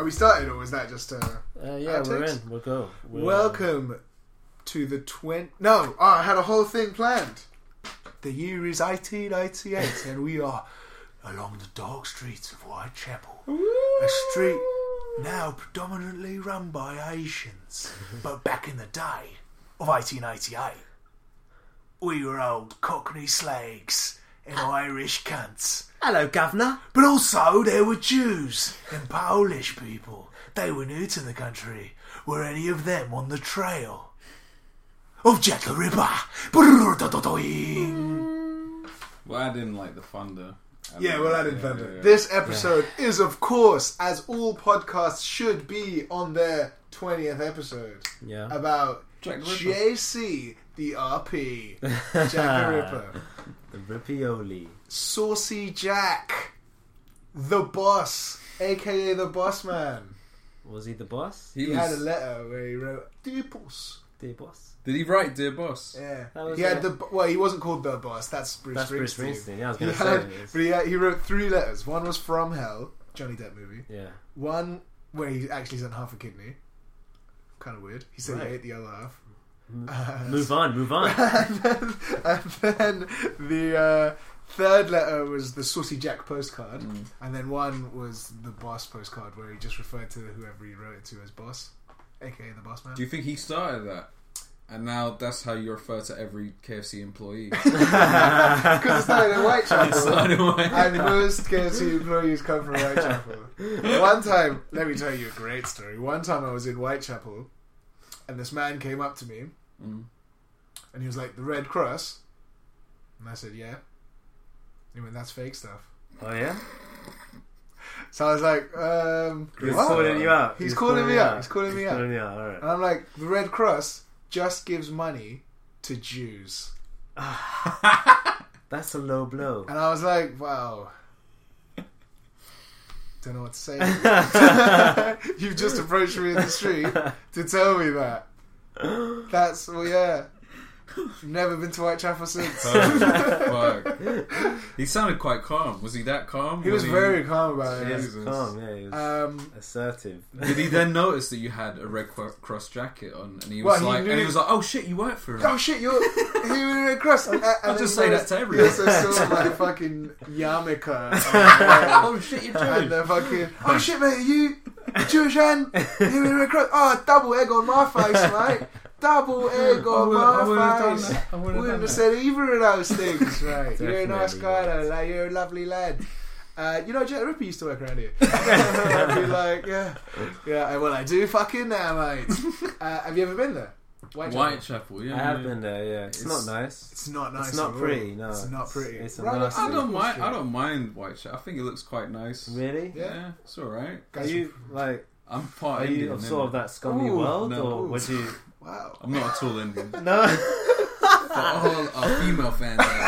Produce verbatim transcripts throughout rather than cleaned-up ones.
we started, or was that just... Uh, uh, yeah, outtakes? we're in. We'll go. We're Welcome in. to the twenty... No, oh, I had a whole thing planned. The year is eighteen eighty-eight, and we are along the dark streets of Whitechapel. A street now predominantly run by Asians. But back in the day of eighteen eighty-eight, we were old Cockney slags and Irish cunts. Hello, Governor. But also there were Jews and Polish people. They were new to the country. Were any of them on the trail of Jack the Ripper? Well, I didn't like the thunder. I Yeah, well, I didn't yeah, thunder. yeah, yeah. This episode yeah. is, of course, as all podcasts should be on their twentieth episode, Yeah. about Jack the Ripper. J C, the R P, Jack the Ripper. The Rippioli. Saucy Jack, the boss, aka the boss man. Was he the boss? He, He was, had a letter where he wrote, "Dear boss." The boss. Did he write Dear Boss? Yeah, That was he had a- the well. He wasn't called the boss. That's Bruce That's Springsteen. Bruce Springsteen. Yeah, I was He going to had, say this. but he, had, he wrote three letters. One was from hell, Johnny Depp movie. Yeah. One where he actually sent half a kidney. Kind of weird. He said Right. he ate the other half. M- Uh, move on, move on. and, then, and then the uh, third letter was the Saucy Jack postcard, Mm. and then one was the boss postcard where he just referred to whoever he wrote it to as boss, aka the boss man. Do you think he started that? And now that's how you refer to every K F C employee. Because it started in Whitechapel, Started in Whitechapel. and most K F C employees come from Whitechapel. One time, let me tell you a great story. One time I was in Whitechapel, and this man came up to me, Mm. and he was like, "The Red Cross," and I said, "Yeah." He went, "That's fake stuff." Oh, yeah? So I was like, um, He's what? calling you out. He's, calling, me out. He's calling me He's out. calling you out, alright. And I'm like, the Red Cross just gives money to Jews. That's a low blow. And I was like, wow. Don't know what to say. You've just approached me in the street to tell me that. That's, well, yeah. Never been to Whitechapel since. Oh, fuck. He sounded quite calm. Was he that calm? He was very calm about He it. was Jesus. calm, yeah, he was Um, assertive. Did he then notice that you had a Red Cro- Cross jacket on, and he Well, was he like, knew- and he was like, "Oh shit, you work for him." oh shit, you're here with the Red Cross. And, and I'll then just he say noticed- that to everyone. He also saw my fucking yarmulke. uh, Oh shit, you're And Jewish. the fucking, oh shit, mate, are you Jewish and you in the Red Cross? Oh, double egg on my face, mate. Double egg I on would've- I would've my done face. that. I would've Wouldn't done have that. said either of those things, right? You're a nice Definitely guy, not. though. Like, you're a lovely lad. Uh, you know, Jack the Ripper used to work around here. I'd be like, yeah, yeah. Well, I do fucking now, mate. Uh, have you ever been there? Whitechapel? Whitechapel, yeah. I have yeah. been there, yeah. It's, It's- not nice. It's not nice. It's not at all. pretty, no. It's not pretty. It's a Right nasty- I next to don't the mind. street. I don't mind Whitechapel. I think it looks quite nice. Really? Yeah. Yeah, it's all right. Are Guys you, like, I'm part are you Indian. of innit? sort of that scummy Ooh, world? no. Or would you... Wow. I'm not at all Indian. No? For all our female fans, out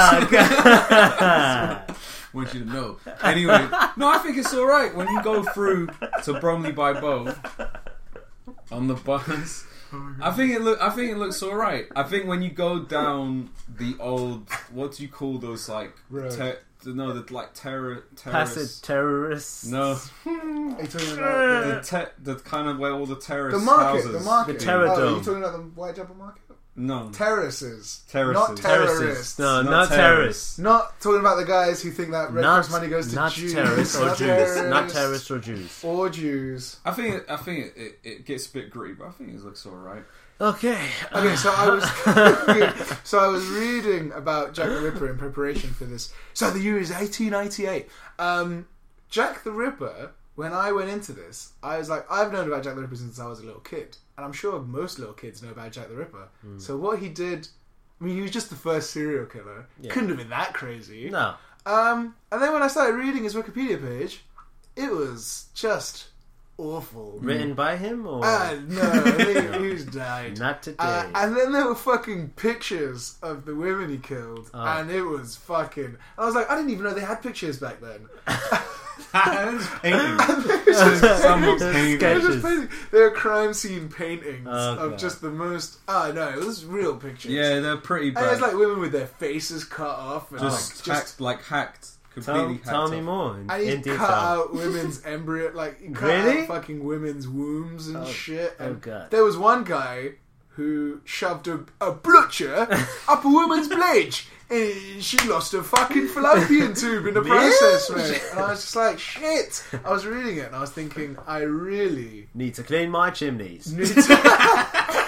Ah, there, want you to know. Anyway, no, I think it's all right when you go through to Bromley by Bow on the bus. I think it look. I think it looks all right. I think when you go down the old, what do you call those like? Road. Ter- no, the like terror Passive terrorists. terrorists. No, Are you talking about the te- the kind of where all the the, terrorist the market? houses. The market. The terror Oh, are dome. you talking about the Whitechapel market? No, Terraces. Terraces. Not Terrorists. terrorists. No, Not not, terrorists. terrorists. Not talking about the guys who think that Red Not, Cross money goes to not Jews. terrorists or not Jews. terrorists. Not terrorists or Jews. Or Jews. I think it, I think it, it, it gets a bit gritty, but I think it looks all right. Okay. Okay, so I was so I was reading about Jack the Ripper in preparation for this. So the year is eighteen ninety-eight. Um, Jack the Ripper. When I went into this, I was like, I've known about Jack the Ripper since I was a little kid, and I'm sure most little kids know about Jack the Ripper. Mm. So what he did, I mean, he was just the first serial killer. Yeah. Couldn't have been that crazy. No. Um, and then when I started reading his Wikipedia page, it was just awful. Written by him or Ah, no, he, he's died. not today? Uh, and then there were fucking pictures of the women he killed, Oh. and it was fucking. I was like, I didn't even know they had pictures back then. It's painting. Just Someone's paintings. painting. They were just Sketches. painting. They were crime scene paintings Oh, of God. just the most. Oh no, it was real pictures. Yeah, they're pretty and bad. it's like women with their faces cut off and just like hacked, just like hacked Completely Tell, tell hacked me off. more in, And he in detail. cut out women's embryo, like he cut Really? out fucking women's wombs and Oh, shit. oh And God. there was one guy who shoved a, a butcher up a woman's bleach, and she lost her fucking fallopian tube in the process, mate. And I was just like, shit. I was reading it and I was thinking, I really Need to clean my chimneys. need to.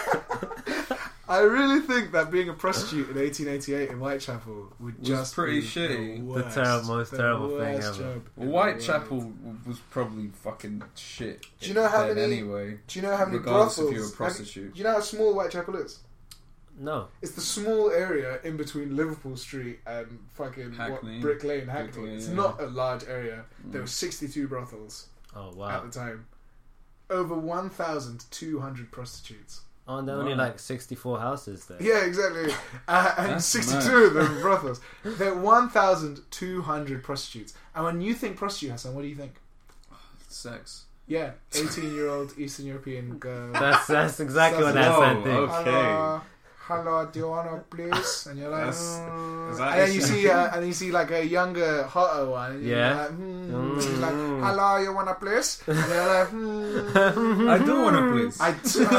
I really think that being a prostitute in eighteen eighty-eight in Whitechapel would Was just pretty be shitty. The, The worst, ter- most the terrible thing worst ever. job in Well, the Whitechapel world. w- was probably fucking shit. Do you know how then many- Anyway, Do you know how many regardless brothels? if you're a have- prostitute. Do you know how small Whitechapel is? No. It's the small area in between Liverpool Street and fucking Hackney. What, Brick Lane, Hackney. Brick Lane, It's yeah. not a large area. There Mm. were sixty-two brothels Oh, at wow. the time. Over one thousand two hundred prostitutes. Oh, and there are only Wow. like sixty-four houses there. Yeah, exactly. Uh, and That's sixty-two mad. of them were brothels. There are one thousand two hundred prostitutes. And when you think prostitute, Hassan, what do you think? Sex. Yeah, eighteen-year-old Eastern European girl. That's that's exactly what That's- that Whoa, thinks. okay. Hello, hello, do you want a please? And you're like, That's- mm. is that and then you Eastern see, uh, and then you see like a younger, hotter one. And you're Yeah. like, hmm. Mm. And she's like, hello, you want a please? And you're like, hmm. I do want to please. I do. I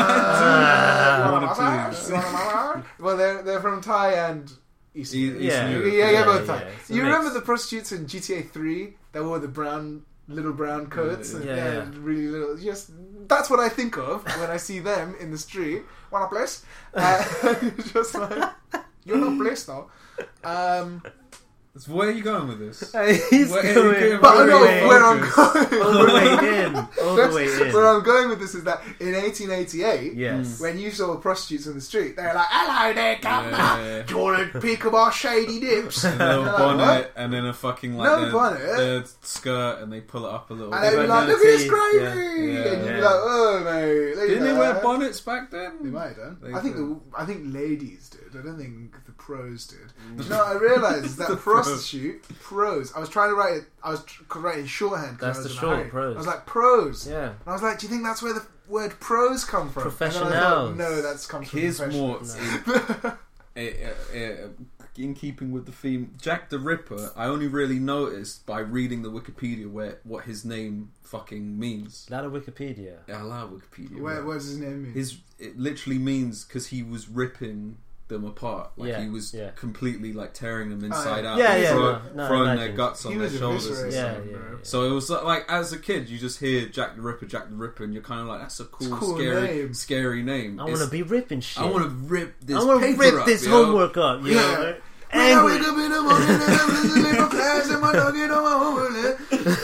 Uh, wanna you wanna please. you wanna- well, they're they're from Thai and Eastern. E- Europe. Eastern Yeah. Europe. Yeah, yeah, Yeah, both yeah, Thai. it's a You mix. remember the prostitutes in G T A three that wore the brown little brown coats? Yeah, and, yeah. yeah, Yeah. really little. Just that's what I think of when I see them in the street. Want a place? Uh, just like you're not blessed though. Um, So where are you going with this? He's Where- going but I Very know way- where I'm focused. going. all the way in. All the way in. Where I'm going with this is that in eighteen eighty-eight, Yes. when you saw prostitutes in the street, they were like, "Hello there, governor. Yeah. Do you want a peek of our shady dips?" A little You're like, bonnet "What?" and then a fucking like No the, bonnet. the skirt and they pull it up a little And bit. they'd be But like, no "Look at this teeth, gravy," yeah. and you'd be Yeah. like, "Oh mate, look at Didn't they wear that." bonnets back then? They might have done. They I think could. the I think ladies did. I don't think the pros did. Do you know what I realised is that prostitute pros. I was trying to write it. I was tr- writing shorthand. 'cause That's I was the in a short, hurry. pros. I was like pros. Yeah. And I was like, do you think that's where the word pros come from? And then I was like, Professionals. no, that's comes from Here's more professionals. in, uh, uh, in keeping with the theme. Jack the Ripper, I only really noticed by reading the Wikipedia where what his name fucking means. A lot of Wikipedia. Yeah, I love Wikipedia. Where, man. what does his name mean? His it literally means because he was ripping them apart, like Yeah, he was yeah. completely like tearing them inside yeah. out, Yeah, and yeah, throw- no, no, throwing their imagine. guts He on their was shoulders. eviscerating And Yeah, stuff. them, yeah, bro. yeah. So it was like, like as a kid, you just hear Jack the Ripper, Jack the Ripper, and you're kind of like, that's a cool, a cool scary, name. scary name. I It's- want to be ripping shit. I want to rip this. I want to paper rip up, this yo. homework up. You Yeah. know? When I Angry. wake up in the morning and I'm listening to class and my dog get on my homework.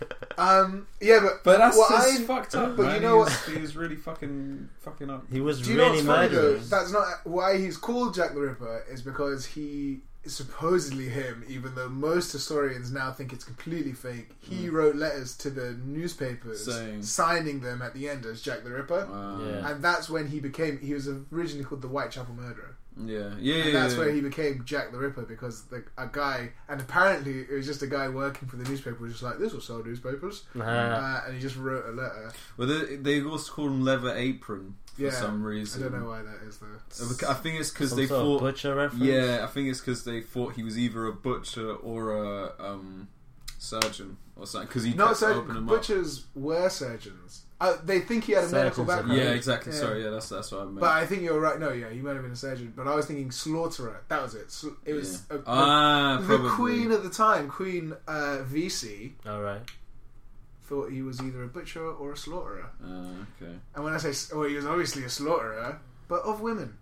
Um, yeah, but But that's what just I- fucked up. but man. you know he, was, he was really fucking fucking up. He was do you know really what's funny though? murderous. That's not why he's called Jack the Ripper. Is because he is supposedly him, even though most historians now think it's completely fake. He wrote letters to the newspapers, Saying- signing them at the end as Jack the Ripper, Wow. Yeah. and that's when he became. He was originally called the Whitechapel Murderer. Yeah, yeah, And yeah. that's yeah. where he became Jack the Ripper because the, a guy, and apparently it was just a guy working for the newspaper was just like, this will sell newspapers. Uh, Uh, and he just wrote a letter. Well, they, they also call him Leather Apron for Yeah, some I reason. don't know why that is though. I think it's because some they sort of thought. butcher reference. Yeah, I think it's because they thought he was either a butcher or a um, surgeon or something. Because he No, kept so opening them butchers were surgeons. Uh, they think he had a medical Surgeons are up. background. Yeah, exactly. Yeah. Sorry, yeah, that's that's what I meant. But I think you're right. No, yeah, he might have been a surgeon. But I was thinking slaughterer. That was it. Sl- It was Yeah. a, a- ah, the probably. queen at the time, Queen uh, V C, All right. thought he was either a butcher or a slaughterer. Ah, okay. And when I say, s- well, he was obviously a slaughterer, but of women.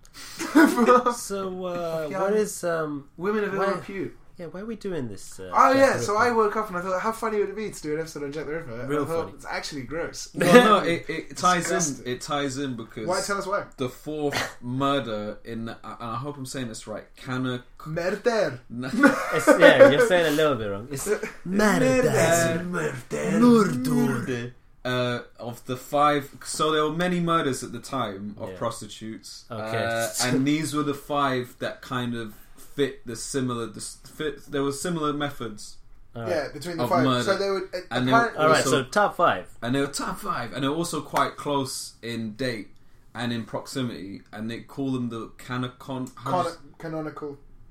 So, uh, Yeah. what is um? Women of ill Why- repute. Yeah, why are we doing this? Uh, Oh Jack yeah, the so Ripper? I woke up and I thought, how funny would it be to do an episode on Jack the Ripper? And Real I thought, funny. it's actually gross. Well, no, it, it ties Disgusting. in. It ties in because Why? Tell us why. the fourth murder in, and I hope I'm saying this right. Kana. Murder. It's, yeah, you're saying a little bit wrong. It's Murder. Murder. Uh, of the five, so there were many murders at the time of Yeah. prostitutes, Okay. uh, and these were the five that kind of fit the similar. The fit, there were similar methods, All right. Yeah, between the Of five. murder. So they would. Uh, And they apparent- were All right. Also- So top five. and they were top five, and they were also quite close in date and in proximity, and they call them the canacon. Con- canonical.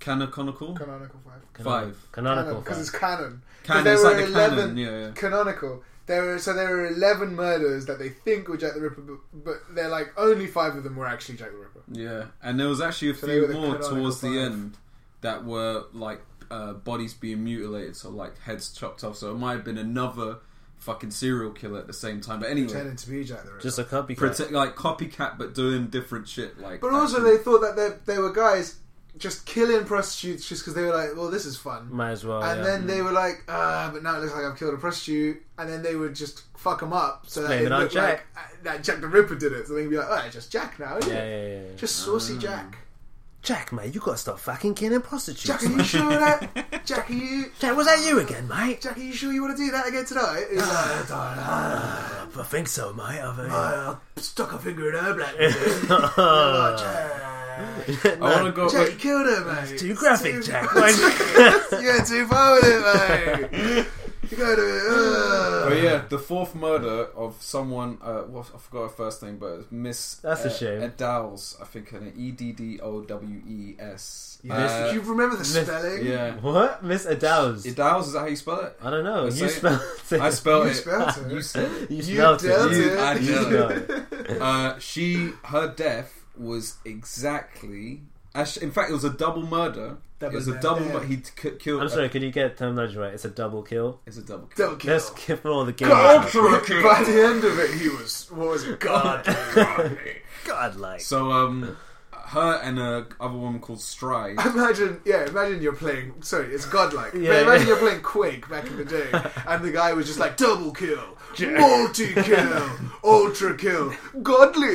Canonical? Canonical five. Five. Canonical Because five. it's canon. Canon, there it's were like the eleven canon, yeah, yeah. Canonical. There were so there were eleven murders that they think were Jack the Ripper, but, but they're like only five of them were actually Jack the Ripper. Yeah, and there was actually a So they few were the more canonical towards the five. end that were like uh, bodies being mutilated, so like heads chopped off. So it might have been another fucking serial killer at the same time. But anyway, Pretending to be Jack the Ripper. Just a copycat. prote- like copycat, but doing different shit. Like, But also actually- they thought that they they were guys just killing prostitutes just because they were like, well, this is fun. Might as well. And yeah. then they were like, ah, but now it looks like I've killed a prostitute. And then they would just fuck them up so that Blame it it on looked Jack. like uh, that Jack the Ripper did it. So they'd be like, oh, it's just Jack now, isn't Yeah, it? yeah, yeah. yeah. Just saucy Jack. Jack, mate, you gotta stop fucking killing prostitutes. Jack, are you sure that? Jack, are you? Jack, was that you again, mate? Jack, are you sure you want to do that again tonight? He's like, I think so, mate. I think. I stuck a finger in her black. oh, Jack. I want to go. Jack, you Wait, killed her, mate. It's too graphic, Too- Jack. You're too far with it, mate. You go to it. Uh. oh yeah, the fourth murder of someone. Uh, well, I forgot her first name, but it's Miss. That's a uh, shame. Eddowes, I think her name. E D D O W E S. Yes, Uh, do you remember the Miss- spelling? yeah. What? Miss Eddowes? Eddowes, is that how you spell it? I don't know. Let's You say it. spelled it. I spelled You it. spelled it. You said it. You You spelled dealt it. You- it. I You dealt spelled it. Uh, she, her death was exactly. Actually, in fact, it was a double murder. Double it was a murder. double. Mur- he t- killed. I'm sorry, could you get terminology right? It's a double kill. It's a double kill. Don't kill. Let's give all the game. God, by the end of it, he was, what was it? God. God, like. So, um, her and a other woman called Stride. Imagine, yeah, imagine you're playing, sorry, it's godlike. Yeah, but imagine yeah. you're playing Quake back in the day, and the guy was just like, double kill, multi kill, ultra kill, godly.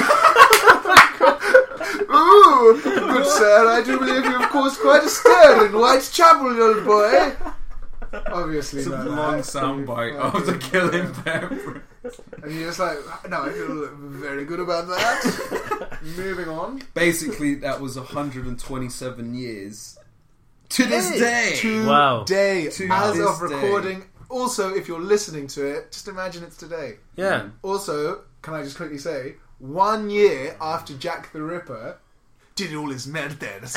Ooh, good sir, I do believe you have caused quite a stir in Whitechapel, old boy. Obviously, It's a not long that. soundbite of the killing pepper. And you're just like, no, I feel very good about that. Moving on. Basically, that was one hundred twenty-seven years to this day. Wow. Today, To as this of recording. Also, if you're listening to it, just imagine it's today. Yeah. Also, can I just quickly say, one year after Jack the Ripper did all his murders,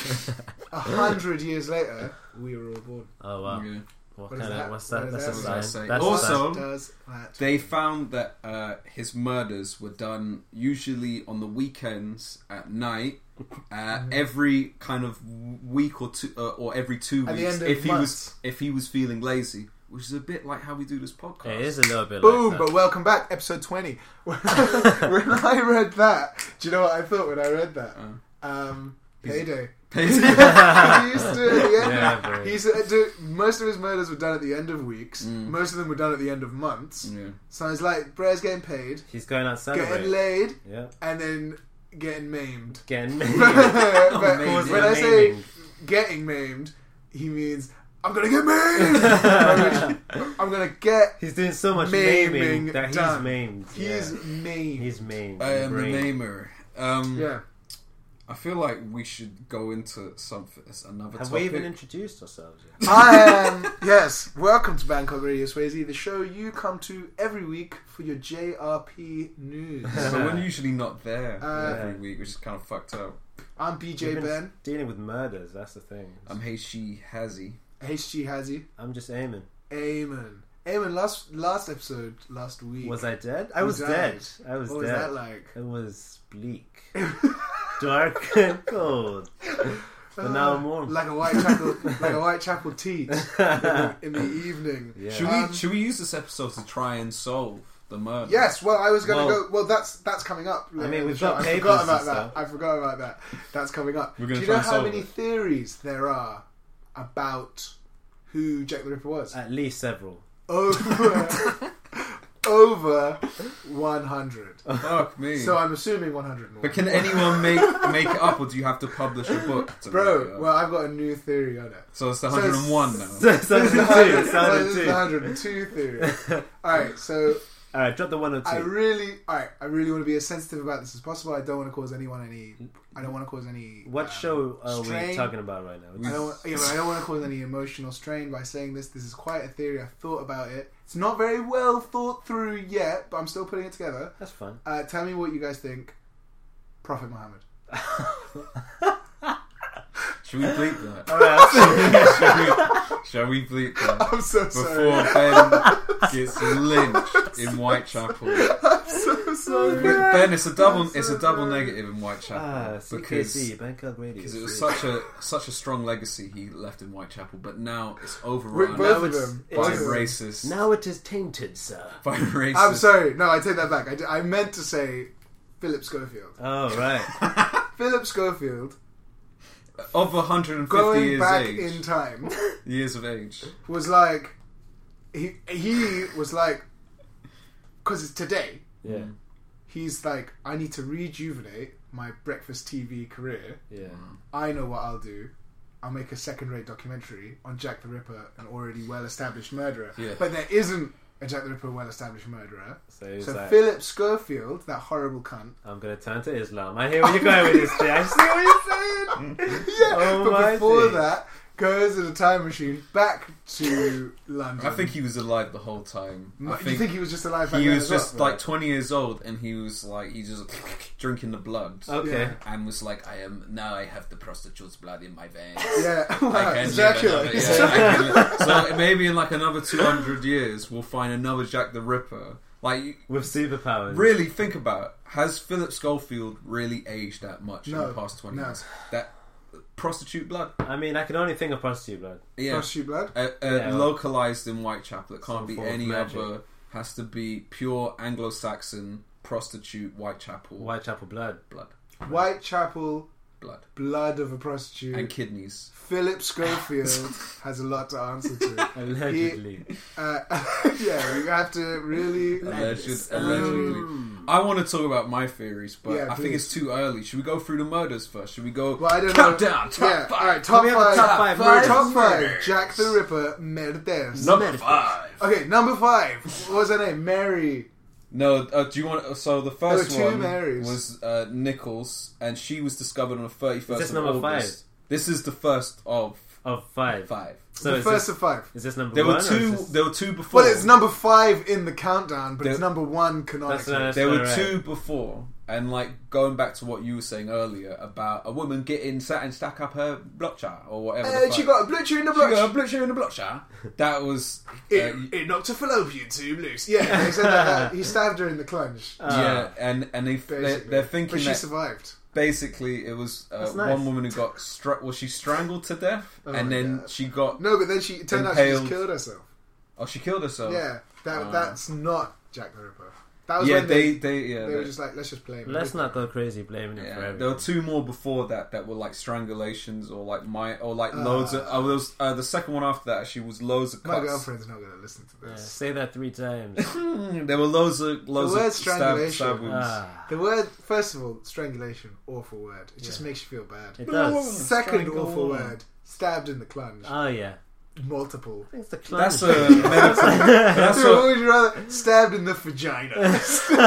a hundred years later, we were all born. Oh, wow. Yeah. What, What is kind of, that? what's What that? is That's that? a What sign. does that say? That's Also- a sign. What does that? They found that uh, his murders were done usually on the weekends at night, uh, every kind of week or two, uh, or every two At the weeks, end of if he months. was if he was feeling lazy, which is a bit like how we do this podcast. It is a little bit Boom! like But welcome back, episode twenty. When I, when I read that, do you know what I thought when I read that? Uh, Um, He's- payday. Payday. he used to do it at the end. Yeah, bro. He used to do, most of his murders were done at the end of weeks. Mm. Most of them were done at the end of months. yeah. So it's like Brer's getting paid, He's going out getting celebrating. laid, Yeah. and then getting maimed. Getting but Amazing. when I say getting maimed, he means I'm gonna get maimed. I'm gonna get. He's doing so much Maiming maiming that he's done. maimed. He's yeah. maimed. He's maimed. I am the Brain. namer. Um, yeah. I feel like we should go into something another Have topic. we even introduced ourselves yet? I am. Yes. Welcome to Bangkok Radio Swayze, the show you come to every week for your J R P news. So we're usually not there Uh, every week, which is kind of fucked up. I'm B J We've been Ben. dealing with murders. That's the thing. I'm Heishi Hazy. H G Hazy. I'm just aiming. Eamon. Eamon, last last episode, last week. Was I dead? I You was died. dead. I was What was dead. that like? It was bleak, dark, and cold. But now I'm warm. Like a Whitechapel, like a Whitechapel teat in the, in the evening. Yeah. Should Um, we should we use this episode to try and solve the murder? Yes, well, I was going to Well- go. Well, that's that's coming up. I mean, later in we've the show. got I papers forgot about and that. stuff. I forgot about that. That's coming up. We're Do gonna you try know and how solve many it. theories there are about who Jack the Ripper was? At least several. Over, over one hundred. Fuck me. So I'm assuming one hundred more. but can anyone make make it up, or do you have to publish a book? To make it Bro, up? well, I've got a new theory on it. so it's the so one hundred and one now. So, so This is the two. hundred- So this is the two. one hundred and two theory. Alright, so All right, drop the one or two. I really, alright, I really want to be as sensitive about this as possible. I don't want to cause anyone any. I don't want to cause any. what um, show are strain. we talking about right now? I don't. Yeah, but I don't want to cause any emotional strain by saying this. This is quite a theory. I've thought about it. It's not very well thought through yet, but I'm still putting it together. That's fun. Uh, tell me what you guys think. Prophet Muhammad. Should we bleep that? Alright, shall, we, shall we bleep that? I'm so Before sorry. Ben gets lynched in Whitechapel. I'm so sorry. But Ben, it's a double. I'm so it's a double sorry. negative in Whitechapel Ah, C K because C, Bangkok Radio. because it was such a such a strong legacy he left in Whitechapel, but now it's With overrun both of it's- them. by Both of them. racists. Now it is tainted, sir. By racists. I'm sorry. No, I take that back. I, d- I meant to say Philip Schofield. Oh, right. Philip Schofield, Of one hundred fifty going years back age, in time, years of age. was like he he was like because it's today. Yeah, He's like, I need to rejuvenate my breakfast T V career. yeah. I know what I'll do. I'll make a second-rate documentary on Jack the Ripper, an already well-established murderer. Yeah. But there isn't a Jack the Ripper well-established murderer. So he's So like, Philip Schofield, that horrible cunt. I'm going to turn to Islam. I hear where you're going with this, Jay. I see what you're saying. Yeah, Oh but my before days. that, goes in a time machine back to London. I think he was alive the whole time. M- I Do think you think he was just alive back he then was as well? just like twenty years old, and he was like he just drinking the blood, Okay. Yeah. and was like, "I am now. I have the prostitute's blood in my veins." Yeah, I wow, can it's live Dracula. another- It's yeah, I Dracula. can live- So maybe in like another two hundred years, we'll find another Jack the Ripper. Like, you- With superpowers. really think about it. Has Philip Schofield really aged that much in No, the past twenty no. years? That prostitute blood, I mean, I can only think of prostitute blood. yeah, Prostitute blood. uh, uh, Yeah, well- localized in Whitechapel. It can't Some be form of any magic. other. Has to be pure Anglo-Saxon prostitute Whitechapel Whitechapel blood. blood, Whitechapel, blood, blood of a prostitute. and kidneys. Philip Schofield has a lot to answer to. Allegedly. Uh, yeah, you have to really. Alleged, Um, allegedly. I want to talk about my theories, but Yeah, I think please. it's too early. Should we go through the murders first? Should we go Well, I don't countdown? know. Top yeah, five. all right, top we have a five. top five Top murders? five. Murders. Jack the Ripper murders. Number five. Okay, number five. What was her name? Mary. No, uh, do you want? So the first There were two one Marys. was uh, Nichols, and she was discovered on the thirty-first Is this of number August. This is the first of Of five. five. So the is first this, of five. is this number There one? were or is two. this- There were two before. Well, it's number five in the countdown, but There- it's number one canonically. That's There were Alright. two before, and like going back to what you were saying earlier about a woman getting sat and stack up her block chart or whatever. the Uh, she fuck. got a blitcher in the She got a block. block in the block chart. That was uh, It, it knocked a fallopian tube loose. Yeah, they said that, that he stabbed her in the clunge. yeah, and and they they're, Basically. they're thinking But she that survived. basically it was uh, That's nice. one woman who got struck. Well, she strangled to death, Oh and my then God. she got. No, but then she it turned out she just Impaled. killed herself. Oh, she killed herself. Yeah, that Oh. that's not Jack the Ripper. That was yeah. when they, They they yeah. they were they- just like, let's just blame him. Let's not go crazy blaming him for Yeah, everything. there were two more before that that were like strangulations or like my or like Uh, loads of. Oh, there was uh, the second one after that. She was loads of My cuts. girlfriend's not going to listen to Yeah, this. say that three times. There were loads of loads word of stab, strangulation. stab wounds. ah, The word, first of all, strangulation, awful word. It just Yeah. makes you feel bad. it does. Second Strangle awful woman. word, stabbed in the clunge. Oh yeah. Multiple. I think it's the That's clunge. a medical. That's Dude, what a, would you rather? Stabbed in the vagina.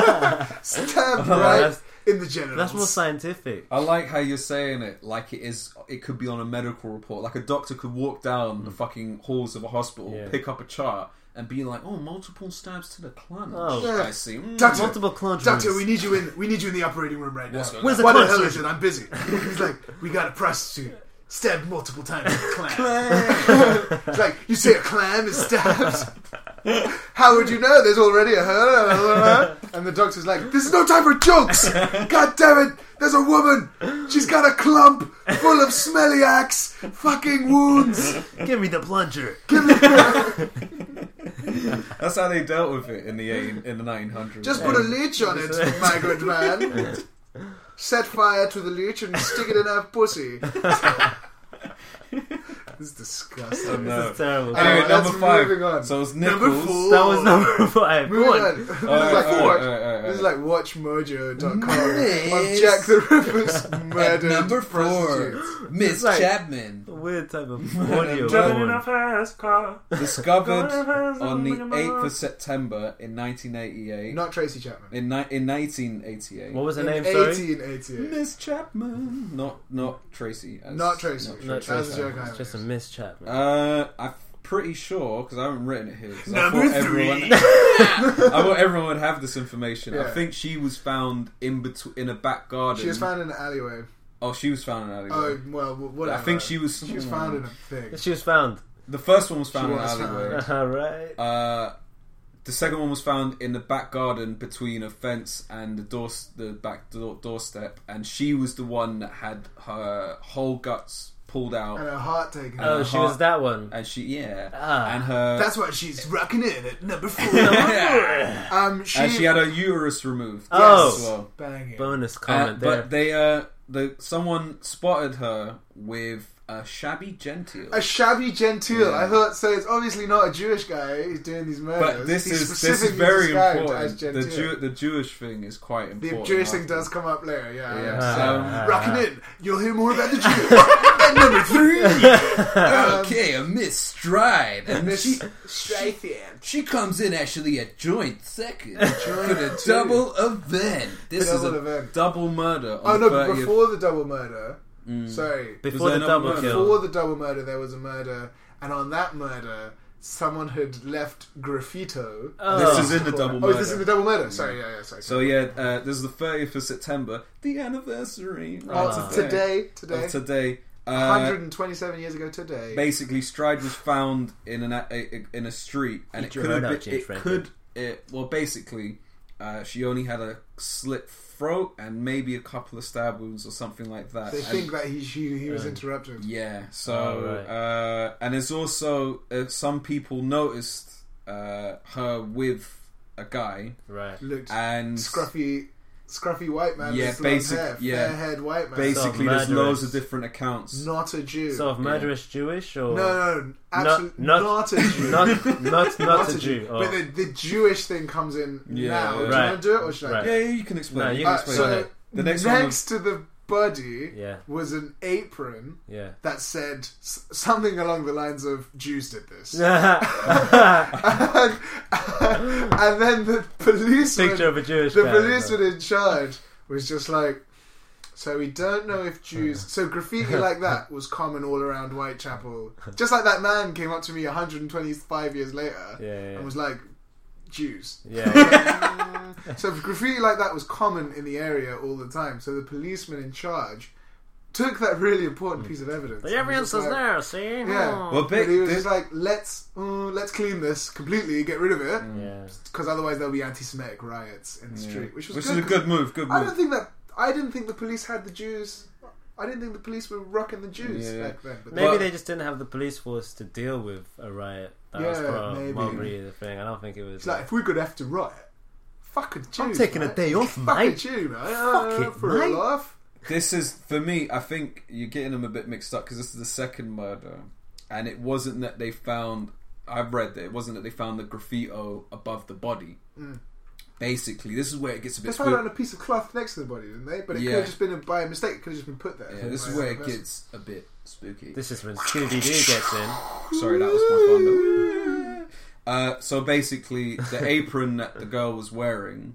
Stabbed Oh, right that's- in the genitals. That's more scientific. I like how you're saying it like it is. It could be on a medical report. Like a doctor could walk down the fucking halls of a hospital, Yeah. pick up a chart, and be like, "Oh, multiple stabs to the clunge." Oh. Yeah. I see. Mm. Doctor, Multiple clunge Doctor, wounds. we need you in. We need you in the operating room right now. What's going Where's the What the clunge hell is surgeon? it? I'm busy. He's like, we got a prostitute stabbed multiple times with a clam. It's like, you say a clam is stabbed? How would you know? There's already a her. And the doctor's like, this is no time for jokes. God damn it. There's a woman. She's got a clump full of smelly axe fucking wounds. Give me the plunger. Give me That's how they dealt with it in the eighteen, in the nineteen hundreds. Just put a leech on it, my good man. Set fire to the leech and stick it in her pussy. This is disgusting. No. This is terrible. Anyway, Alright, number let's five. moving on. So it was Number Nichols. four. That was number five. Moving Go on. on. This is Alright, like alright, watch. alright, alright. This is like watch mojo dot com Miss- of Jack the Ripper's murdered number four, prostitutes. Miss It's like- Chapman, A weird type of audio. Driving in porn. a fast car. discovered on the eighth of September in nineteen eighty-eight. Not Tracy Chapman. In ni- in nineteen eighty-eight. What was her In name? Sorry. eighteen eighty-eight. Miss Chapman, not not Tracy. as- Not Tracy. not Not That was a Tracy. joke I It's just a made. Miss Chapman. Uh, I'm pretty sure because I haven't written it here. 'cause Number I thought three. everyone, I thought everyone would have this information. I Yeah. think she was found in between in a back garden. She was found in an alleyway. Oh, she was found in an alleyway. Oh well, whatever. I think she was. She was found in a thing. She was found. The first one was found She in an was alleyway. found. All right. Uh, the second one was found in the back garden between a fence and the door, the back door, doorstep, and she was the one that had her whole guts pulled out, And her heart taken. Oh, Uh, she heart- was that one. and she yeah, Ah. and her That's why she's rocking in at number four. Yeah. um, she, and she had her uterus removed. Oh. as well. banging. Bonus Uh, comment there. but they uh, the someone spotted her with a shabby genteel. A shabby genteel. Yeah. I thought so. It's obviously not a Jewish guy who's doing these murders. But this He's is this is specifically very described important. as The genteel. Jew, the Jewish thing is quite The important. Jewish thing after. does come up later. Yeah. Yeah. yeah. So, Ah. Rocking in. You'll hear more about the Jews. At number three. Um, okay, a Miss Stride, and Miss she Strathian. she comes in actually a joint second for the two. double event. This Double is a event. double murder. On Oh the no! But thirtieth. before the double murder, Mm. sorry. Before there the another double murder? kill. Before the double murder, there was a murder, and on that murder, someone had left graffito. Oh. This is in the double Oh, is this murder. in the double murder? Sorry, yeah, yeah, sorry. So yeah, uh, this is the thirtieth of September, the anniversary. Oh, right, Ah. today, today, Of today. Uh, one hundred twenty-seven years ago today. basically, Stride was found in an a, a, in a street, and Eat it your could have heart been. out, James It Franco. could. It well, basically, uh, she only had a slit throat and maybe a couple of stab wounds or something like that. They And- think that he he, he was Um, interrupted. Yeah. So, Oh, right. uh, and there's also uh, some people noticed uh, her with a guy, Right. Looked and scruffy, scruffy white man. Yeah, with blonde basic- hair, yeah. fair-haired white man. basically So there's murderous. loads of different accounts. Not a Jew. Sort of murderous Jewish or no, no, absolutely not- not, a Jew. not not not, a Jew. Oh. But the, the Jewish thing comes in Yeah, now. Do you right. want to do it or should I? Right. Yeah, yeah, you can explain. No, it. you Uh, can explain so it. The next one next to the body Yeah. was an apron Yeah. that said s- something along the lines of Jews did this. Picture and, and then the policeman, of a Jewish the guy. policeman in charge was just like, so we don't know if Jews. So graffiti like that was common all around Whitechapel. Just like that man came up to me one hundred twenty-five years later Yeah, yeah, and was like, Jews. yeah. yeah. So graffiti like that was common in the area all the time. So the policeman in charge took that really important piece of evidence. The and was evidence just is like- there, see? Yeah. Oh. Well, But big, he was this- just like, let's uh, let's clean this completely, get rid of it, Yeah. because otherwise there'll be anti-Semitic riots in the yeah. street, which was which good. is a good move. Good I move. don't think that I didn't think the police had the Jews. I didn't think the police were rocking the Jews Yeah. back then. But Maybe Well- they just didn't have the police force to deal with a riot. That was Yeah, pro- maybe. probably the thing. I don't think it was. it's like, if we could have to riot, fuck a Jew. I'm taking a mate. day off, Fuck a mate. Jew, mate. Fuck Uh, it, for mate. a laugh. This is for me. I think you're getting them a bit mixed up because this is the second murder, and it wasn't that they found. I've read that it wasn't that they found the graffito above the body. Mm. Basically, this is where it gets a They bit. found it Spook- on a piece of cloth next to the body, didn't they? But it Yeah. could have just been a, by a mistake. It could have just been put there. yeah, this By is where a it person. gets a bit spooky. This is when Scooby Doo gets in. Sorry, that was my thunder. Uh, so basically, the apron that the girl was wearing,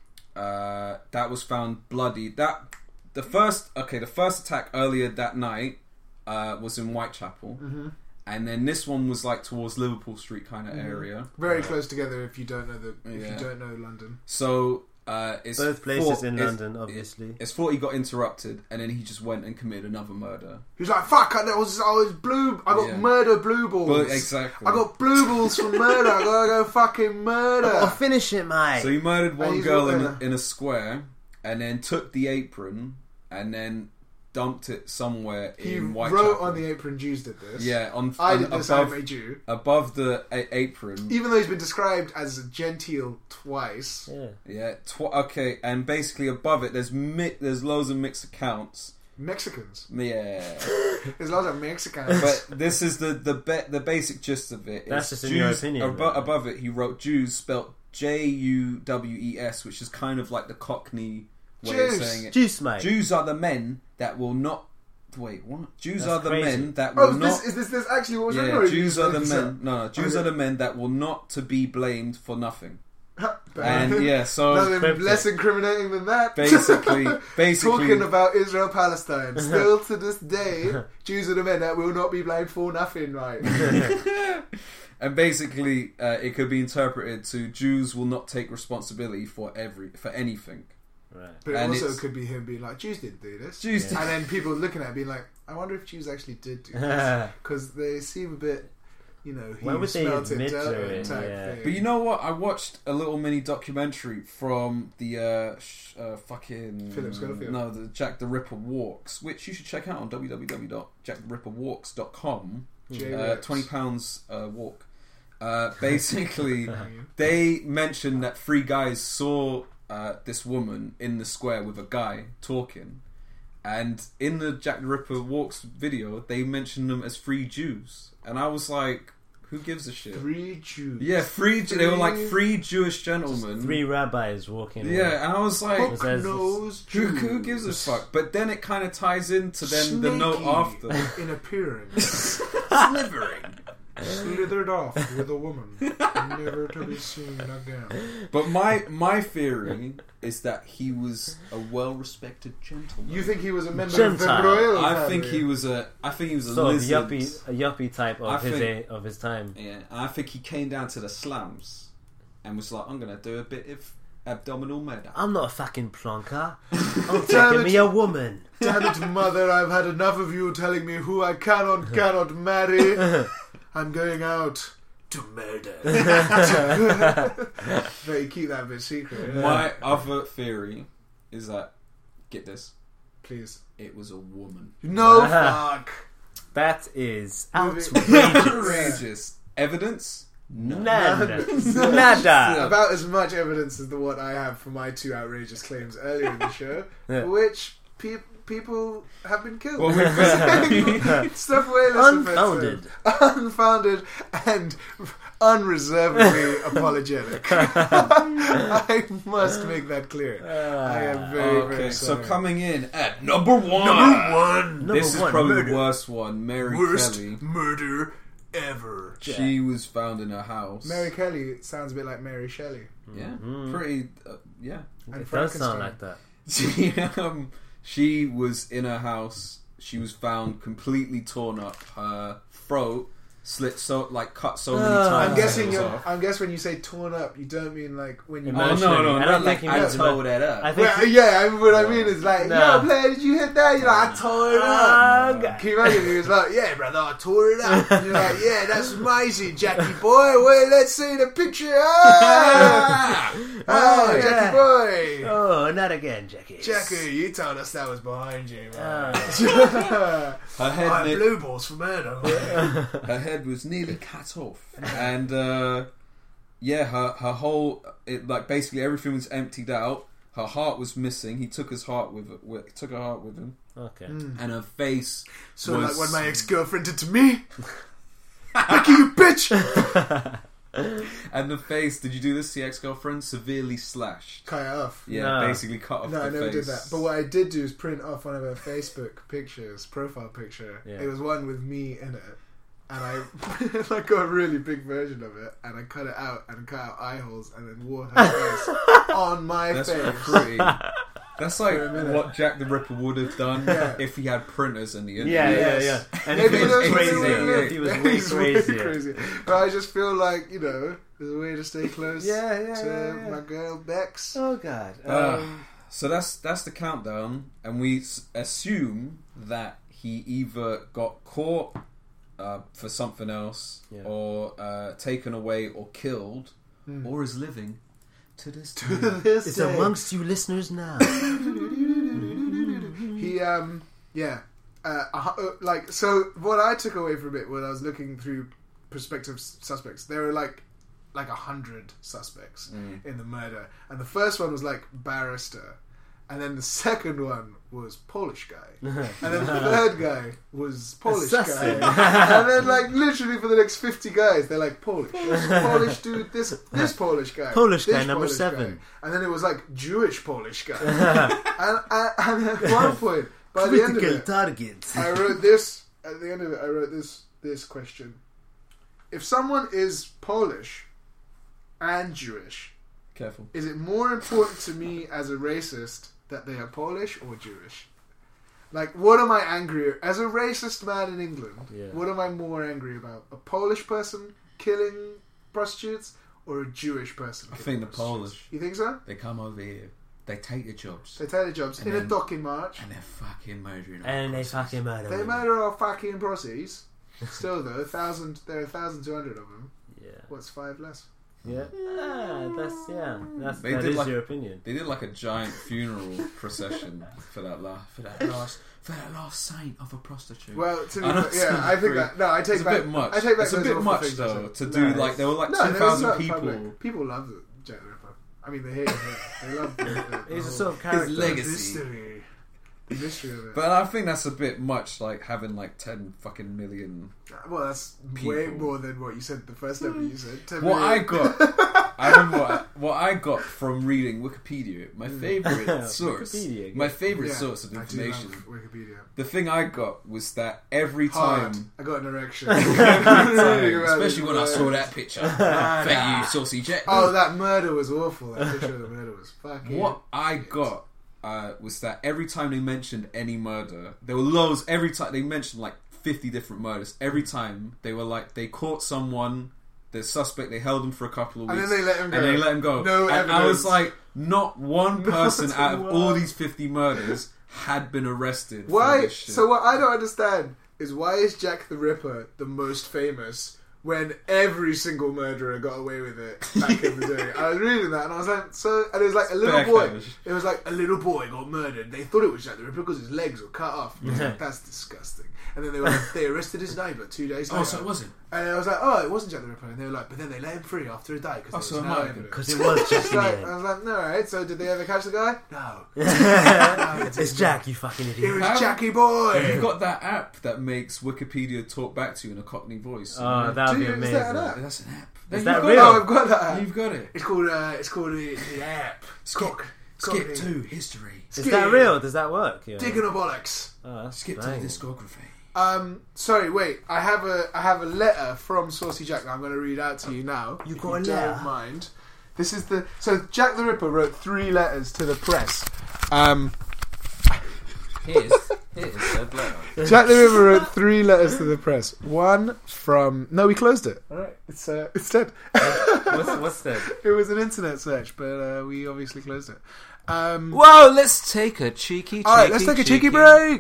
uh, that was found bloody. That the first, okay, the first attack earlier that night uh, was in Whitechapel, Mm-hmm. and then this one was like towards Liverpool Street kind of area. Very Uh, close together if you don't know the if Yeah. you don't know London. So uh, it's Both places thought- in it's- London, obviously. It's thought he got interrupted, and then he just went and committed another murder. He was like, "Fuck! I was I was blue. I got Yeah. murder blue balls. But exactly, I got blue balls from murder. I gotta go fucking murder." Oh, finish it, mate. So he murdered And one he's girl in all a, in a square, and then took the apron, and then dumped it somewhere He in wrote Whitechapel. on the apron, "Jews did this." Yeah, on, I on did this. above, I'm a Jew. above the a- apron. Even though he's been described as a genteel twice. yeah. Yeah, tw- okay, and basically above it, there's mi- there's loads of mixed accounts. Mexicans. Yeah, There's lots of Mexicans. but this is the the be- the basic gist of it. That's It's just in your Jews- opinion, abo- though. above it, he wrote Jews spelt J U W E S, which is kind of like the Cockney way Jews. of saying it. Juice, mate. Jews are the men that will not. Wait, what? Jews That's are the crazy. men that will oh, not. this, is this this actually what was written? Yeah, or Jews are the this men. No, no, Jews Okay. are the men that will not to be blamed for nothing. up? And yeah, so Nothing Cryptic. less incriminating than that. basically, basically, Talking about Israel Palestine. Still to this day, Jews are the men that will not be blamed for nothing, right? and basically, uh, it could be interpreted to Jews will not take responsibility for every for anything. Right. But it And also it's- could be him being like, Jews didn't do this. Jews did- And then people looking at it being like, I wonder if Jews actually did do this. Because they seem a bit, you know, he Why would they smelt it, admit dealt to it it? type Yeah. thing. But you know what? I watched a little mini documentary from the uh, sh- uh, fucking Philip Schofield. No, the Jack the Ripper Walks, which you should check out on w w w dot jack the ripper walks dot com. J Uh, Rex. Twenty pounds uh, walk. Uh, basically, they mentioned that three guys saw uh, this woman in the square with a guy talking, and in the Jack the Ripper Walks video, they mentioned them as three Jews, and I was like, who gives a shit? Three Jews. Yeah, three. They were like Three- three Jewish gentlemen. Three rabbis walking. Yeah, and I was like, Hook says- nose who, Jews. who gives a fuck? But then it kind of ties into then the note Snaky after. in appearance, Slithering. slithered off with a woman, never to be seen again. But my my theory is that he was a well-respected gentleman. You think he was a member of the Gentile. royal I family? think he was a. I think he was a Sort of lizard. yuppie, a yuppie type of I his think- a, of his time. Yeah, and I think he came down to the slums and was like, "I'm gonna do a bit of abdominal murder." I'm not a fucking plonker. I'm Damn taking it. me a woman. Damn it, mother! I've had enough of you telling me who I can or cannot marry. I'm going out to murder. But you keep that bit secret. My other theory is that, get this, Please. it was a woman. No fuck. That is Moving- outrageous. Outrageous. Evidence? No. Nada. Nada. About as much evidence as the one I have for my two outrageous claims earlier in the show, Yeah. for which pe- people have been killed. Well, we've Stuff way less Unfounded. offensive. Unfounded and unreservedly apologetic. I must make that clear. I am very, Okay, very so sorry. coming in at number one. Number one. Number This is one, probably murder. the worst one. Mary Worst Kelly. murder ever. She was found in her house. Mary Kelly sounds a bit like Mary Shelley. Yeah, Mhm. pretty. Uh, yeah. And It does Frankenstein. sound like that. She, um, she was in her house. She was found completely torn up. Her throat slit so like cut so many Ah. times. I'm that it guessing was you're, off. I guess when you say torn up, you don't mean like when you. Oh no, Emotionally. no, I not don't like think he I means tore that up. I think Well, yeah, I mean, what I mean is like, No. yo, player, did you hit that? You're like, I tore it up. Ah, God. Can you imagine if he was like, yeah, brother, I tore it up. And you're like, yeah, that's amazing, Jackie boy. Wait, let's see the picture. Ah, oh, yeah. Jackie boy. Oh, not again, Jackie. Jackie, you told us that was behind you, man. Her head, I ne- blue balls for murder. her head was nearly cut off, and uh, yeah, her her whole it, like basically everything was emptied out. Her heart was missing. He took his heart with, with took her heart with him, Okay. and her face. So was, like what my ex-girlfriend did to me. Becky, you bitch. and the face. Did you do this? The ex-girlfriend severely slashed. Cut it off. Yeah, No. basically cut off No, the I never face. did that. But what I did do is print off one of her Facebook pictures, profile picture. Yeah. It was one with me in it. And I, I got a really big version of it, and I cut it out and cut out eye holes, and then wore her face on my That's face. pretty. That's like For a minute. what Jack the Ripper would have done Yeah. if he had printers in the Yeah, internet. yeah, Yes. yeah. And Maybe if he that's was what crazy, it would if he was have. way He's way crazier. crazy. But I just feel like, you know, there's a way to stay close Yeah, yeah, to yeah, yeah. my girl Bex. Oh God. Uh, Um, So that's that's the countdown, and we s- assume that he either got caught uh, for something else, Yeah. or uh, taken away, or killed, Hmm. or is living to this To day. this it's day. amongst you listeners now. He, um, yeah. Uh, uh, like, so what I took away from it when I was looking through prospective s- suspects, there were like, like a hundred suspects Mm. in the murder. And the first one was like barrister. And then the second one was Polish guy. And then the third guy was Polish Assassin. guy. And then like literally for the next fifty guys, they're like Polish. This Polish dude, this this Polish guy. Polish this guy number Polish seven. guy. And then it was like Jewish Polish guy. and, and, and at one point, by the end of Critical it, target. I wrote this, at the end of it, I wrote this this question. If someone is Polish and Jewish, Careful. is it more important to me as a racist that they are Polish or Jewish? Like, what am I angry as a racist man in England? Yeah. What am I more angry about? A Polish person killing prostitutes or a Jewish person? I killing think the prostitutes? Polish. You think so? They come over here. they take the jobs They take the jobs And in a then- docking march. and they're fucking murdering. And our they process. fucking murder They women. murder our fucking prossies. Still though, a thousand. There are a thousand two hundred of them. Yeah. What's five less? Yeah. Ah, that's yeah. That's They that did is like- your opinion. They did like a giant funeral procession for that la- for that last for that last saint of a prostitute. Well, to be I know fair, yeah, it's I think pretty- that. No, I take it's a back. bit much. I take back it's a those bit awful much things I though said. to No, do it's- like there were like No, two there was thousand not people. public. People love the Jack the Ripper. I mean, they hate him. Yeah. They love the, the, the He's a whole- sort of character. His the legacy. mystery. The mystery of it. But I think that's a bit much, like having like ten fucking million. Well, that's People. way more than what you said the first ever you said. ten What I million. got, I remember what I, what I got from reading Wikipedia. My favorite source, Wikipedia, my good. favorite Yeah, source of I do information. love Wikipedia. The thing I got was that every Hard. time, I got an erection. every Reading time about especially this when I saw word. that picture. Nah, Thank nah. you, Saucy Jack. Oh, that murder was awful. That picture of the murder was fucking. What I shit. got uh, was that every time they mentioned any murder, there were loads. Every time they mentioned like fifty different murders, every time they were like they caught someone, the suspect, they held him for a couple of And weeks, then they let him go. and they let him go. No and I was evidence. like, not one person Not out of one. all these fifty murders had been arrested. For Why? this shit. So what I don't understand is why is Jack the Ripper the most famous when every single murderer got away with it back in the day? I was reading that and I was like, so, and it was like a little boy. Backlash. It was like a little boy got murdered. They thought it was Jack the Ripper because his legs were cut off. I was like, that's disgusting. And then they were like, they arrested his neighbour two days later. Oh, so it wasn't. And I was like, oh, it wasn't Jack the Ripper. And they were like, but then they let him free after a day because Oh, there so was it no might have been. evidence. Because it was Jack It's in like, the I end. was like, no, alright, so did they ever catch the guy? No. It's Jack, you fucking It idiot. was How- Jackie Boy. You've got that app that makes Wikipedia talk back to you in a Cockney voice. Oh, that would Do be you- is amazing. that an app? That's an app. Is You've that got real? Oh, it. I've got that. You've got it. It's called uh, it's called the, the app. Skip, Cock- skip Cockney. to history. Is that real? Does that work? Yeah. Digging a bollocks. Oh, that's Skip to banging. the discography. Um, sorry, wait. I have a I have a letter from Saucy Jack that I'm going to read out to you now. You if got a you letter? Don't mind. This is the so Jack the Ripper wrote three letters to the press. Um, Here's, here's that letter. Jack the Ripper wrote three letters to the press. One from no, we closed it. All right, it's uh, it's dead. What's, what's that? It was an internet search, but uh, we obviously closed it. Um, Whoa, let's take a cheeky, cheeky All right, let's take a cheeky break.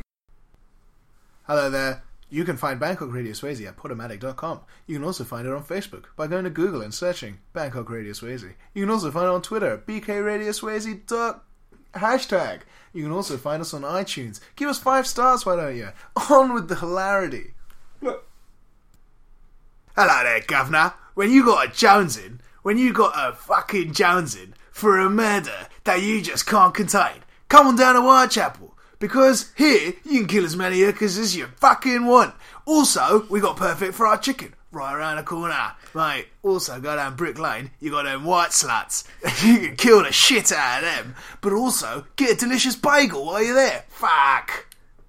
Hello there. You can find Bangkok Radio Swayze at Podomatic dot com. You can also find it on Facebook by going to Google and searching Bangkok Radio Swayze. You can also find it on Twitter at B K Radio Swayze dot hashtag. You can also find us on iTunes. Give us five stars, why don't you? On with the hilarity. Look. Hello there, governor. When you got a jonesing, when you got a fucking jonesing for a murder that you just can't contain, come on down to Whitechapel. Because here, you can kill as many hookers as you fucking want. Also, we got perfect fried chicken right around the corner. Mate, also go down Brick Lane, you got them white sluts. You can kill the shit out of them. But also, get a delicious bagel while you're there. Fuck.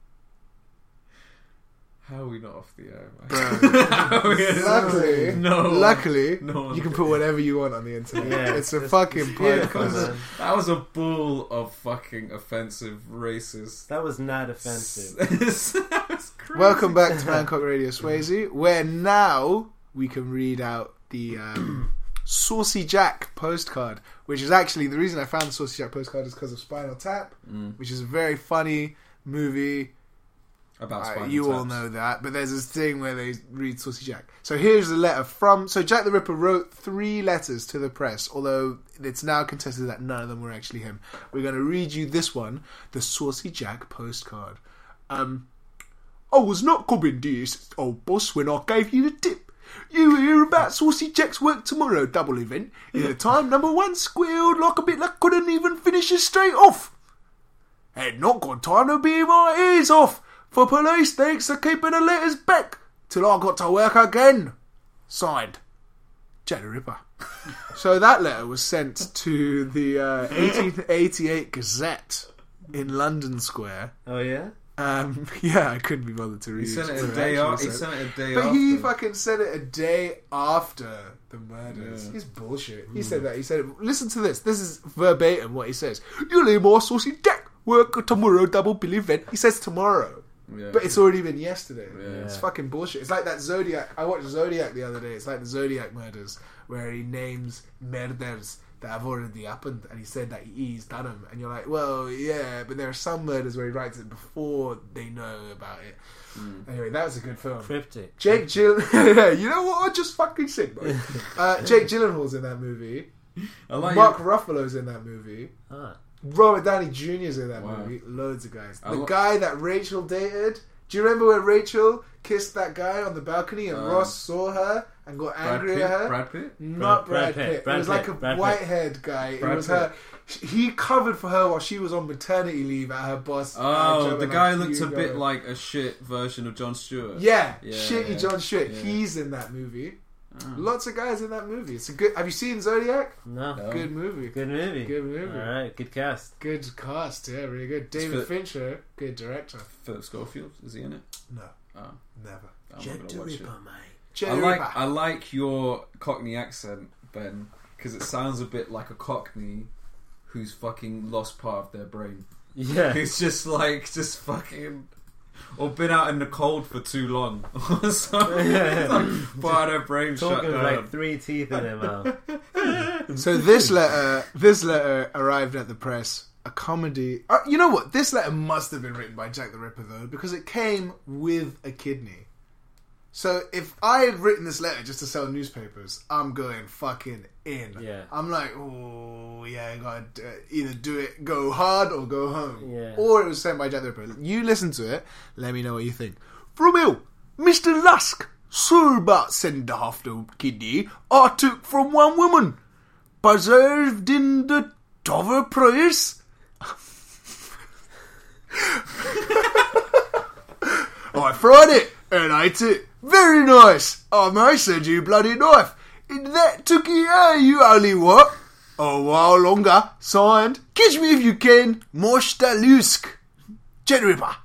How are we not off the air, man? Luckily, No. luckily, No. you can put whatever you want on the internet. Yeah, it's a it's- fucking it's beautiful, podcast. man. That was a bull of fucking offensive racist. That was not offensive. That was crazy. Welcome back to Bangkok Radio Swayze, where now we can read out the um, Saucy Jack postcard, which is actually the reason I found the Saucy Jack postcard is because of Spinal Tap, Mm. which is a very funny movie. About Uh, Spinal you all Taps. know that, but there's this thing where they read Saucy Jack. So here's a letter from. So Jack the Ripper wrote three letters to the press, although it's now contested that none of them were actually him. We're going to read you this one, the Saucy Jack postcard. Um, I was not coming, dear old boss, when I gave you the tip. You will hear about Saucy Jack's work tomorrow, double event. In the time, number one squealed like a bit like couldn't even finish it straight off. Had not got time to be my ears off. For police, thanks for keeping the letters back till I got to work again. Signed, Jack the Ripper. So that letter was sent to the uh, eighteen eighty-eight Gazette in London Square. Oh, yeah? Um, yeah, I couldn't be bothered to read He it. sent it what a day actually after. He said. sent it a day But after. he fucking sent it a day after the murders. Yeah. He's bullshit. He said that. He said, listen to this. This is verbatim what he says. You'll hear more Saucy Jack work tomorrow, double bill event. He says tomorrow. Yeah. But it's already been yesterday. Yeah. It's fucking bullshit. It's like that Zodiac. I watched Zodiac the other day. It's like the Zodiac murders, where he names murders that have already happened, and he said that he's done them. And you're like, well, yeah, but there are some murders where he writes it before they know about it. Mm. Anyway, that was a good film. Cryptic. Jake Gyllenhaal. You know what I just fucking said, bro? uh, Jake Gyllenhaal's in that movie. I like Mark it. Ruffalo's in that movie. Ah. Robert Downey Junior's in that Wow. movie. Loads of guys. I The lo- guy that Rachel dated. Do you remember when Rachel kissed that guy on the balcony and Uh, Ross saw her and got Brad angry Pitt? at her? Brad Pitt? Not Brad- Brad, Brad Pitt. Pitt. Brad it was like Pitt. a Brad Pitt. white-haired guy. Brad it was Pitt. her. He covered for her while she was on maternity leave at her boss. uh, Oh, job the at, guy like, looked a Hugo. bit like a shit version of Jon Stewart. Yeah, Yeah, shitty yeah, John Stewart. yeah. He's in that movie. Oh. Lots of guys in that movie. It's a good. Have you seen Zodiac? No. No. Good movie. Good movie. Good movie. All right, good cast. Good cast. Yeah, really good. David Phil- Fincher, good director. Philip Schofield, is he in it? No, Oh, never. I'm Jet not the gonna watch it. Ripper, mate. I Jerry like Ripper. I like your Cockney accent, Ben, because it sounds a bit like a Cockney who's fucking lost part of their brain. Yeah. Who's just like just fucking or been out in the cold for too long or something. It's like part of their brain shut Talking with down. like three teeth in their mouth. So this letter, this letter arrived at the press. A comedy. Uh, you know what? This letter must have been written by Jack the Ripper though, because it came with a kidney. So if I had written this letter just to sell newspapers, I'm going fucking in. Yeah. I'm like, oh yeah, I gotta uh, either do it, go hard or go home. Yeah. Or it was sent by Jack the Ripper. You listen to it. Let me know what you think. From Hill, Mister Lusk. Sir, about send half the kidney I took from one woman. Preserved in the Dover Price. I fried it and ate it. Very nice. I may send you a bloody knife. In that took you, uh, you only what? A while longer. Signed. Catch me if you can. Moshta Lusk. Jet Ripper.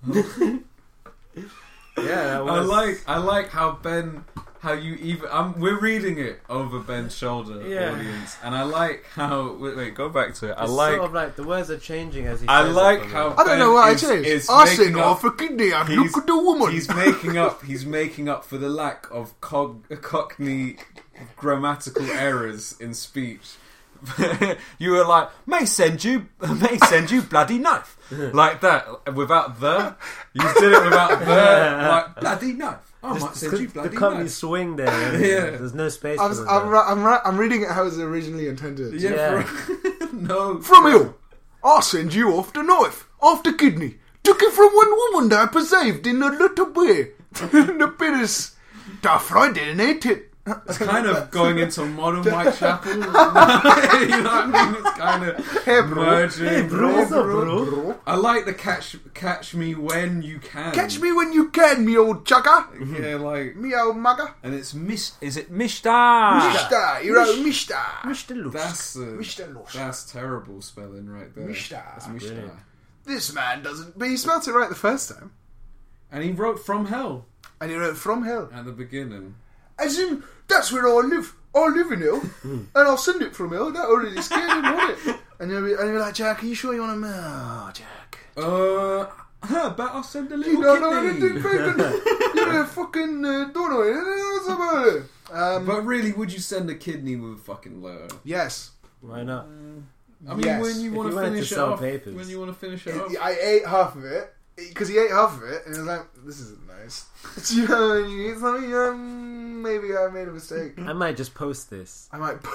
Yeah, that I was. like I like how Ben how you even um, we're reading it over Ben's shoulder, Yeah. audience, and I like how wait, wait go back to it. I It's like sort of like the words are changing as he I says it like for me. how I don't Ben know what is, I changed. is I making said up- off a kidney and he's- look at the woman. He's making up. He's making up for the lack of cog, Cockney grammatical errors in speech. You were like, may send you, may send you bloody knife, like that without the. You did it without the, like bloody knife. I might Just send 'cause you the bloody company knife. swing there. Yeah. There's no space I'm, for the I'm, ri- I'm, ri- I'm reading it how it was originally intended. Yeah, Yeah. For, no. From Hill, I'll send you off the knife, off the kidney. Took it from one woman that I preserved in a little way. The bitters. I fried it and ate it. It's kind of going into modern Whitechapel. You know what I mean? It's kind of Hey, bro. merging. Hey, bro. What's up, bro? I like the catch catch me when you can. Catch me when you can, me old chugger. Yeah, like Me old mugger. and it's mis. Is it Mishta? Mister, you're out, Mister. Mister Luke. That's uh, Mister Lusk. that's terrible spelling right there. Mishta. That's Mishta. Brilliant. This man doesn't. But he spelt it right the first time. And he wrote From Hell And he wrote From Hell. at the beginning. As in, that's where I live. I live in Hill. And I'll send it from Hill. That already scared him, won't it? And you'll be, and you're like, Jack, are you sure you want to... Oh, Jack. Uh, huh, but I'll send a little You don't know kidney. anything, bacon. You're a fucking... Uh, don't know anything about it. Um, But really, would you send a kidney with a fucking letter? yes. Why not? I mean, Yes. when you If want you to wanted to finish it sell off, papers. when you want to finish it off. I ate half of it. Because he ate half of it. And he was like, this isn't nice. Do you know when you eat something? Um, maybe I made a mistake. I might just post this. I might...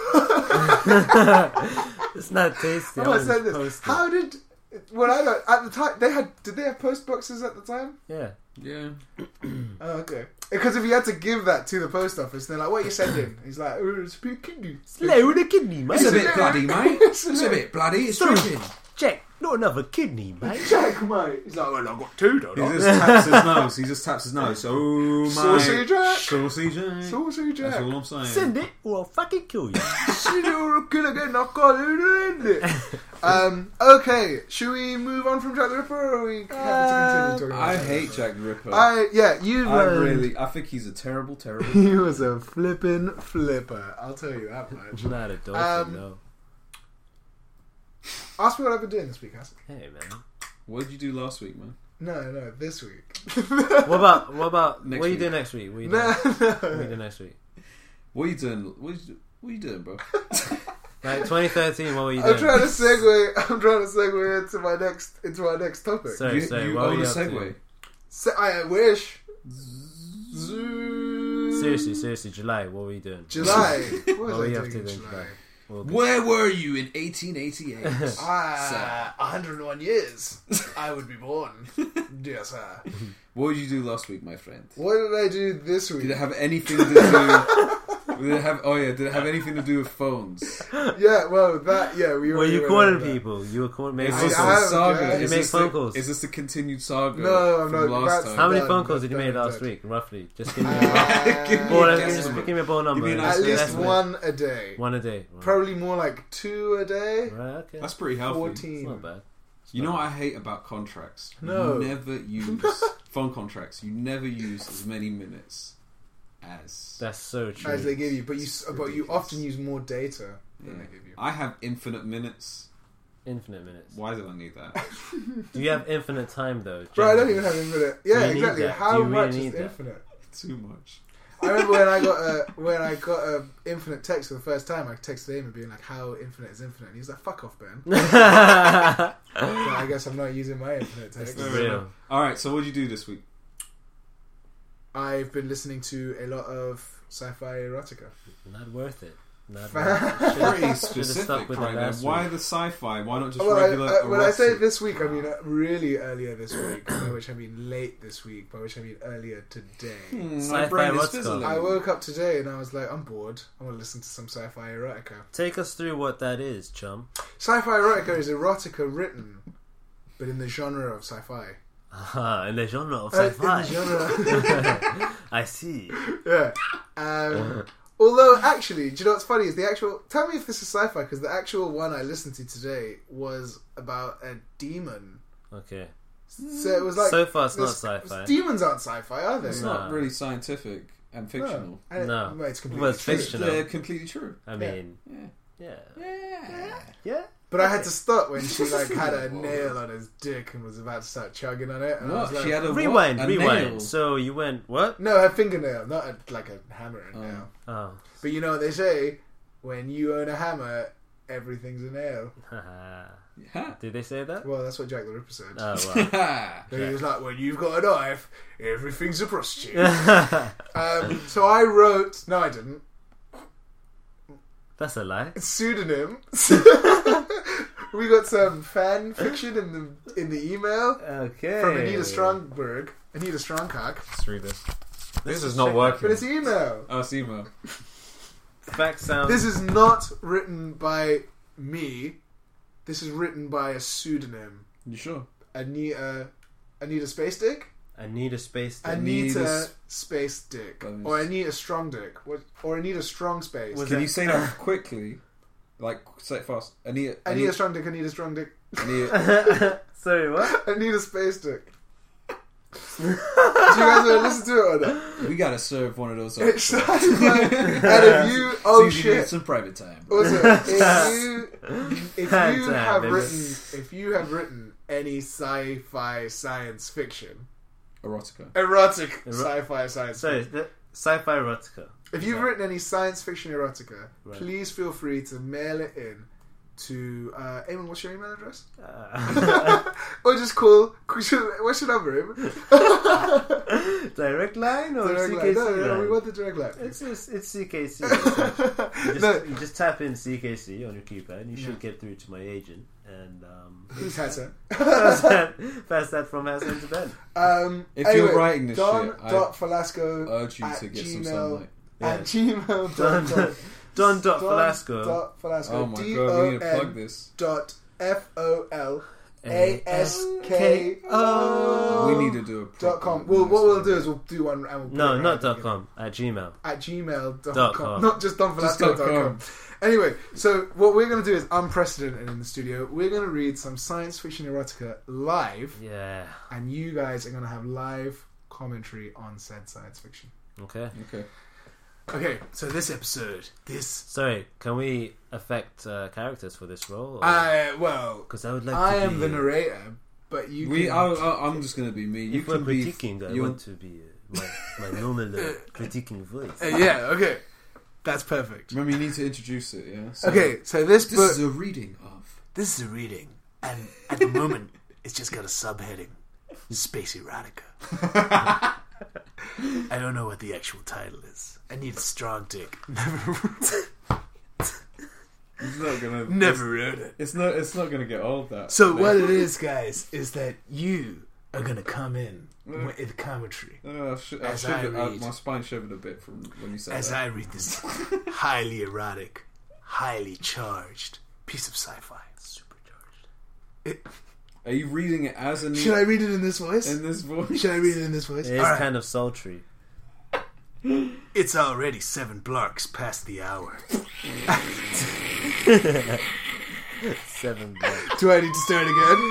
It's not tasty. I I might might say just this. post it. How did... When I got... At the time, they had... Did they have post boxes at the time? Yeah. Yeah. Oh, okay. Because if you had to give that to the post office, they're like, what are you sending? He's like, oh, it's a bit kidney. Slow with a kidney, mate. It's a It's bit a- bloody, mate. it's It's a a bit bloody. It's Sorry. dripping. Check. Not another kidney, mate. Jack, mate. He's like, well, I've got two, don't He I? just taps his nose. He just taps his nose. Oh my. Saucy Jack. Saucy Jack. Saucy Jack. That's all I'm saying. Send it or I'll fucking kill you. Shit, you're a killer again. I can't end it. Um, okay. Should we move on from Jack the Ripper, or are we happy to continue talking about I Jack the hate Ripper? Jack the Ripper. I, yeah, you I learned- really, I think he's a terrible, terrible. He was a flippin' flipper. I'll tell you that much. Not a dolphin, Um, though. Ask me what I've been doing this week, Hassan. Hey, man. What did you do last week, man? No, no, this week. What about, what about, Next what are you week. doing next week? What are you doing, No, what are you no. doing next week? What are you doing? What are you, what are you doing, bro? Like twenty thirteen, what were you I'm doing? trying to segue. I'm trying to segue into my next into our next topic. Sorry, You, sorry, you what were own you a up Segway. to? Se- I wish. Zoo. Seriously, seriously, July, what were you doing? July. What What was were I you up doing to in then, July? July? Well, Where were you in eighteen eighty-eight? Ah, one hundred one years. I would be born. Dear sir. What did you do last week, my friend? What did I do this week? Did it have anything to do? Did it have? Oh yeah, did it have anything to do with phones? Yeah, well, that, yeah, we Were already you went calling over that. people? You were calling making Is phone this I a calls? have, saga? yeah. You Is make this phone the, calls. Is this the continued saga? No, I'm from not. last That's- time? How many Done, phone calls did you done, make last done. week, roughly? Just give me a Uh, Give me ball, a just guesstimate. give me a ball number. Give me a nice At least estimate. one a day. One a day. Right. Probably more like two a day. Right, okay. That's pretty healthy. It's fourteen. not bad. It's You know not what I hate about contracts? No. You never use phone contracts. You never use as many minutes as. That's so true. As they give you, but you It's but you ridiculous. often use more data than Yeah. they give you. I have infinite minutes. Infinite minutes. Why do I need that? Do you have infinite time though? Bro, I don't generally? even have infinite. Do you Yeah, need exactly. that? How Do you really much need is that? infinite? Too much. I remember when I got a when I got a infinite text for the first time. I texted him and being like, "How infinite is infinite?" And he was like, "Fuck off, Ben." So I guess I'm not using my infinite text. It's real. All right. So what did you do this week? I've been listening to a lot of sci-fi erotica. Not worth it. Not Pretty worth it. Should've- should've Specific stuck with it right there. last Why week. the sci-fi? Why not just Well, I, regular? I, when I say erotic? this week, I mean uh, really earlier this week, by which I mean late this week, by which I mean earlier today. Hmm, my Sci-fi brain is what's fizzling. I woke up today and I was like, I'm bored. I want to listen to some sci-fi erotica. Take us through what that is, chum. Sci-fi erotica is erotica written, but in the genre of sci-fi. Ah, in the genre of Uh, sci-fi. in the genre. I see. Yeah. Um, although, actually, do you know what's funny? Is the actual... Tell me if this is sci-fi, because the actual one I listened to today was about a demon. Okay. So it was like... So far, it's not this- sci-fi. Demons aren't sci-fi, are they? It's No. not really scientific and fictional. No. And- No. Well, it's completely Well, it's true. fiction. It's Fictional. uh, completely true. I mean, Yeah. yeah. Yeah. Yeah. But I had to stop when she like had a nail on his dick and was about to start chugging on it. And I What? was like, She had a Rewind, what? A rewind. nail? So you went, what? no, her fingernail, not a, like a hammer and Oh. nail. Oh. But you know what they say? When you own a hammer, everything's a nail. Yeah. Did they say that? Well, that's what Jack the Ripper said. Oh, wow. So he was like, when you've got a knife, everything's a prostitute. um, so I wrote... No, I didn't. That's a lie. Pseudonym. We got some fan fiction in the in the email Okay. from Anita Strongberg. Anita Strongcock. Let's read this. This is check not that. working. But it's email. Oh, it's email. Fact sound. This is not written by me. This is written by a pseudonym. You sure? Anita... Anita Space Dick? I need a space. To Anita Anita Space Dick. That is- Or Anita Strong Dick. What- Or Anita Strong Space. Was Can that- you say that quickly? Like, say it fast. Anita. Anita Strong Dick, Anita Strong Dick. Anita. Sorry, what? Anita Space Dick. Do you guys want to listen to it or not? We gotta serve one of those. up. It's like, and if you... Oh, Susie needs shit. some private time. Also, if you if you Time, have baby. written if you have written any sci-fi science fiction, Erotica. erotic Ero- sci-fi science Sorry, fiction, the sci-fi erotica. if you've Right. written any science fiction erotica, Right. please feel free to mail it in to uh, Eamon. What's your email address? Uh, Or just call. What's your number, Eamon? direct line or Direct C line. K C No, no, no, line? we want the direct line. It's it's, it's C K C. You just, No. you just tap in C K C on your keypad. You should Yeah. get through to my agent and um, Who's Hassan? pass that pass that from Hassan to Ben. Um, If anyway, you're writing this Don shit, I dot Falasco urge you at to get some Gmail. sunlight. at Yeah. gmail Don dot com. Don dot Don Velasco. dot Falasco. Oh my D god, O we need to plug N this. dot F O L A S K A O. We need to do a dot proper com. Well, what we'll do is we'll do one and we'll put No, it not right dot again. com. At Gmail. At gmail dot Dot com. com. Not just don Just falasco dot dot com. com. Anyway, so what we're going to do is unprecedented in the studio. We're going to read some science fiction erotica live, Yeah. and you guys are going to have live commentary on said science fiction. Okay. Okay. Okay, so this episode, this Sorry, can we affect uh, characters for this role? I well, Because I would like I to am be... the narrator, but you We. can, I, I, I'm just gonna be me. You If we're can be. critiquing, I you want to be uh, my, my normal uh, critiquing voice. Uh, yeah, okay. That's perfect. Remember, you need to introduce it, yeah? So, Okay, so this, this book... is a reading of... This is a reading, and at the moment, it's just got a subheading. Space Erotica. I don't know what the actual title is. I need a strong dick. Never It's not gonna... Never wrote it. It's not, it's not gonna get old, that. So what it is, guys, is that you are going to come in with the commentary. Uh, I sh- I As I shivered, I, read. my spine shivered a bit from when you said As that. I read this highly erotic, highly charged piece of sci-fi. Supercharged. It, Are you reading it as a... should I read it in this voice? In this voice? Should I read it in this voice? It is All right. kind of sultry. It's already seven blarks past the hour. Seven blocks. Do I need to start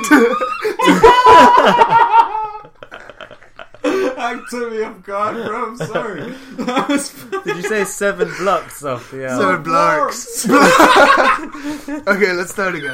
again? That took me off guard, bro. I'm sorry. That was Did you say seven blocks off the hour? Seven blarks. Okay, let's start again.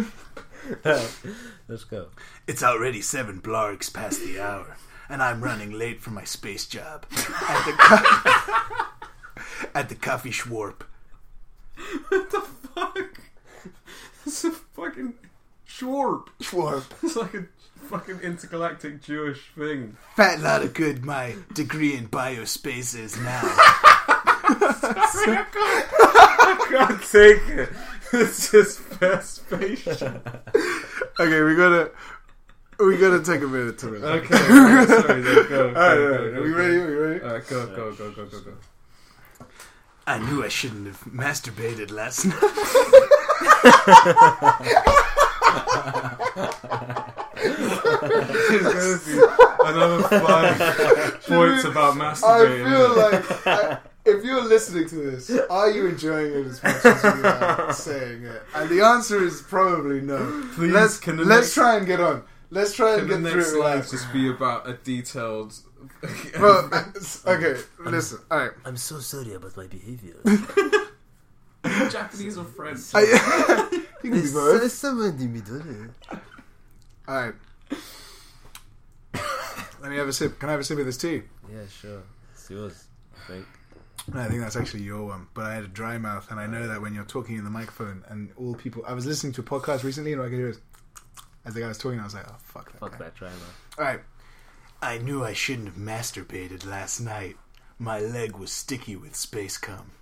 Let's go. It's already seven blarks past the hour, and I'm running late for my space job at the co- at the coffee schwarp. What the fuck? It's a fucking Schwarp. Schwarp. It's like a fucking intergalactic Jewish thing. Fat lot of good my degree in biospace is now. Sorry, I can't, I can't take it. It's just fast spaceship. Okay, we gotta we gotta take a minute to it. Okay, alright, sorry, then go. Alright, go, alright, go, are go, we go. ready? Are we ready? Alright, go, go, go, go, go, go. I knew I shouldn't have masturbated last night. There's gonna be another five points about I masturbating. feel like I, if you're listening to this, are you enjoying it as much as we are saying it? And the answer is probably no. Please, let's can the let's next- try and get on. Let's try and Can the get next through it. slides just be about a detailed... Well, okay, listen. All right. I'm so sorry about my behavior. Japanese or French? I, you can be both. someone in the middle. All right. Let me have a sip. Can I have a sip of this tea? Yeah, sure. It's yours, I think. I think that's actually your one, but I had a dry mouth, and I know that when you're talking in the microphone, and all people. I was listening to a podcast recently, and all I could hear is as the guy was talking. I was like, "Oh fuck that!" Fuck guy. that try, man. All right. I knew I shouldn't have masturbated last night. My leg was sticky with space cum.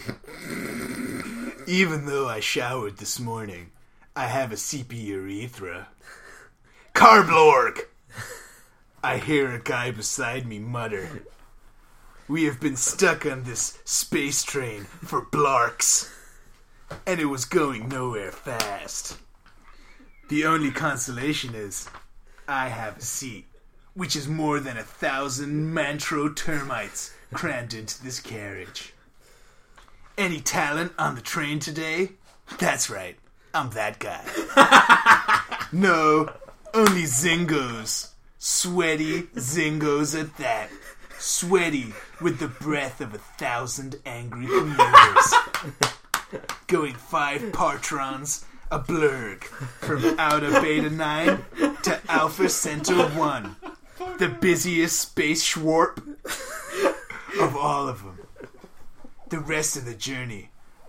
Even though I showered this morning, I have a seepy urethra. Carblorg! I hear a guy beside me mutter. We have been stuck on this space train for blarks, and it was going nowhere fast. The only consolation is I have a seat, which is more than a thousand mantro termites crammed into this carriage. Any talent on the train today? That's right, I'm that guy. No, only zingos. Sweaty zingos at that. Sweaty with the breath of a thousand angry commuters. Going five partrons a blurg from Outer Beta nine to Alpha Center one. The busiest space schwarp of all of them. The rest of the journey.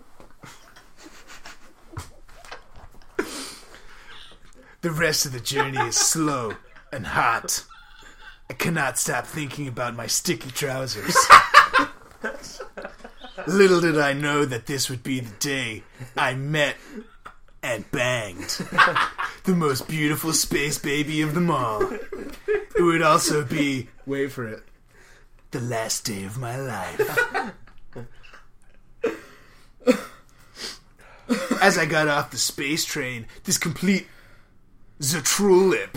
The rest of the journey is slow and hot. I cannot stop thinking about my sticky trousers. Little did I know that this would be the day I met and banged the most beautiful space baby of them all. It would also be, wait for it, the last day of my life. As I got off the space train, this complete Zatrulip.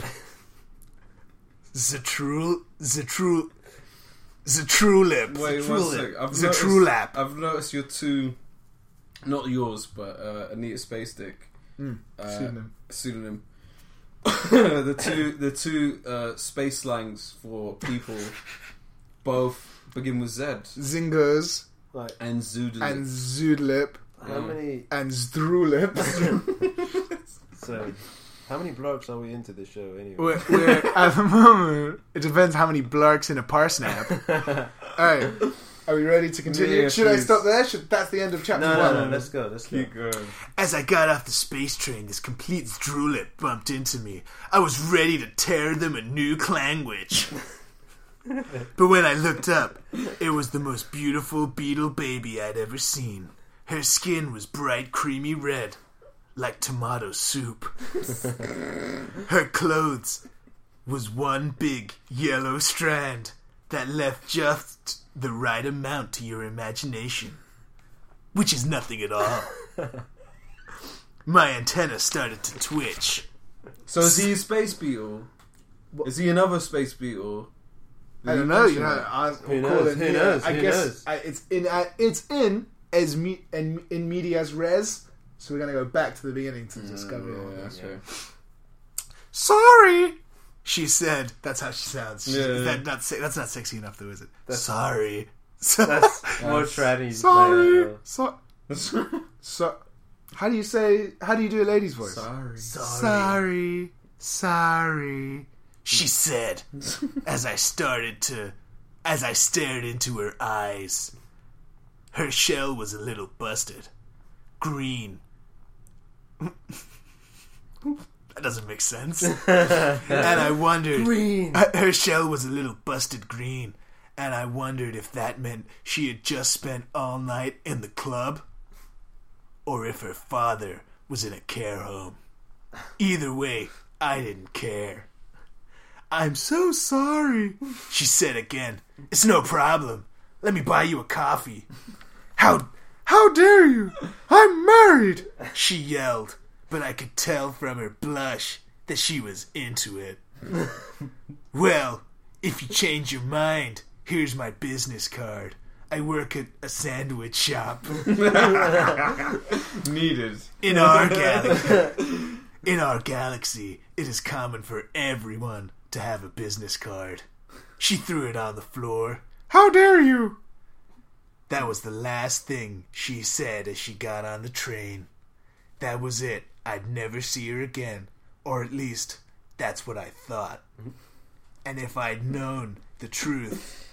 Zatrul... Zatrul... Zatrulip. Wait, one sec. I've noticed, Zatrulap. I've noticed your two, not yours, but uh, Anita Space Dick. Mm, uh, pseudonym. Pseudonym. the two, the two uh, space slangs for people both begin with Z. Zingos Like, And Zoodle. and Zoodlip how many... and Zdrulip. So, how many blokes are we into this show anyway? we're, we're, at the moment, it depends how many blarks in a parsnap. Alright, Are we ready to continue? Yeah, Should I please. stop there? Should, that's the end of chapter No, one. no, no, let's go, let's go. Keep going. As I got off the space train, this complete droolet bumped into me. I was ready to tear them a new language. But when I looked up, it was the most beautiful beetle baby I'd ever seen. Her skin was bright creamy red, like tomato soup. Her clothes was one big yellow strand that left just the right amount to your imagination, which is nothing at all. My antenna started to twitch. So is he a space beetle? Is he another space beetle? Did I you don't know. You mention know, that? I, Who call knows? it, Who yeah, knows? I Who guess knows? I, it's in. Uh, it's in as me and in medias res. So we're gonna go back to the beginning to discover it. Yeah, that's fair. Sorry, she said. That's how she sounds. She, Yeah. is that not se- that's not sexy enough, though, is it? That's- Sorry. That's more tranny. Sorry. like, So, so, how do you say? How do you do a lady's voice? Sorry. Sorry. Sorry. She said, as I started to, as I stared into her eyes. Her shell was a little busted. Green. That doesn't make sense. And I wondered... Green. Her shell was a little busted green. And I wondered if that meant she had just spent all night in the club. Or if her father was in a care home. Either way, I didn't care. I'm so sorry, she said again. It's no problem. Let me buy you a coffee. How how dare you? I'm married, she yelled, but I could tell from her blush that she was into it. Well, if you change your mind, here's my business card. I work at a sandwich shop. Needed. In our galaxy, in our galaxy, it is common for everyone to have a business card. She threw it on the floor. How dare you? That was the last thing she said as she got on the train. That was it. I'd never see her again. Or at least, that's what I thought. And if I'd known the truth,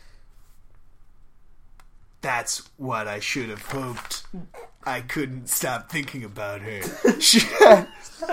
that's what I should have hoped. I couldn't stop thinking about her. She had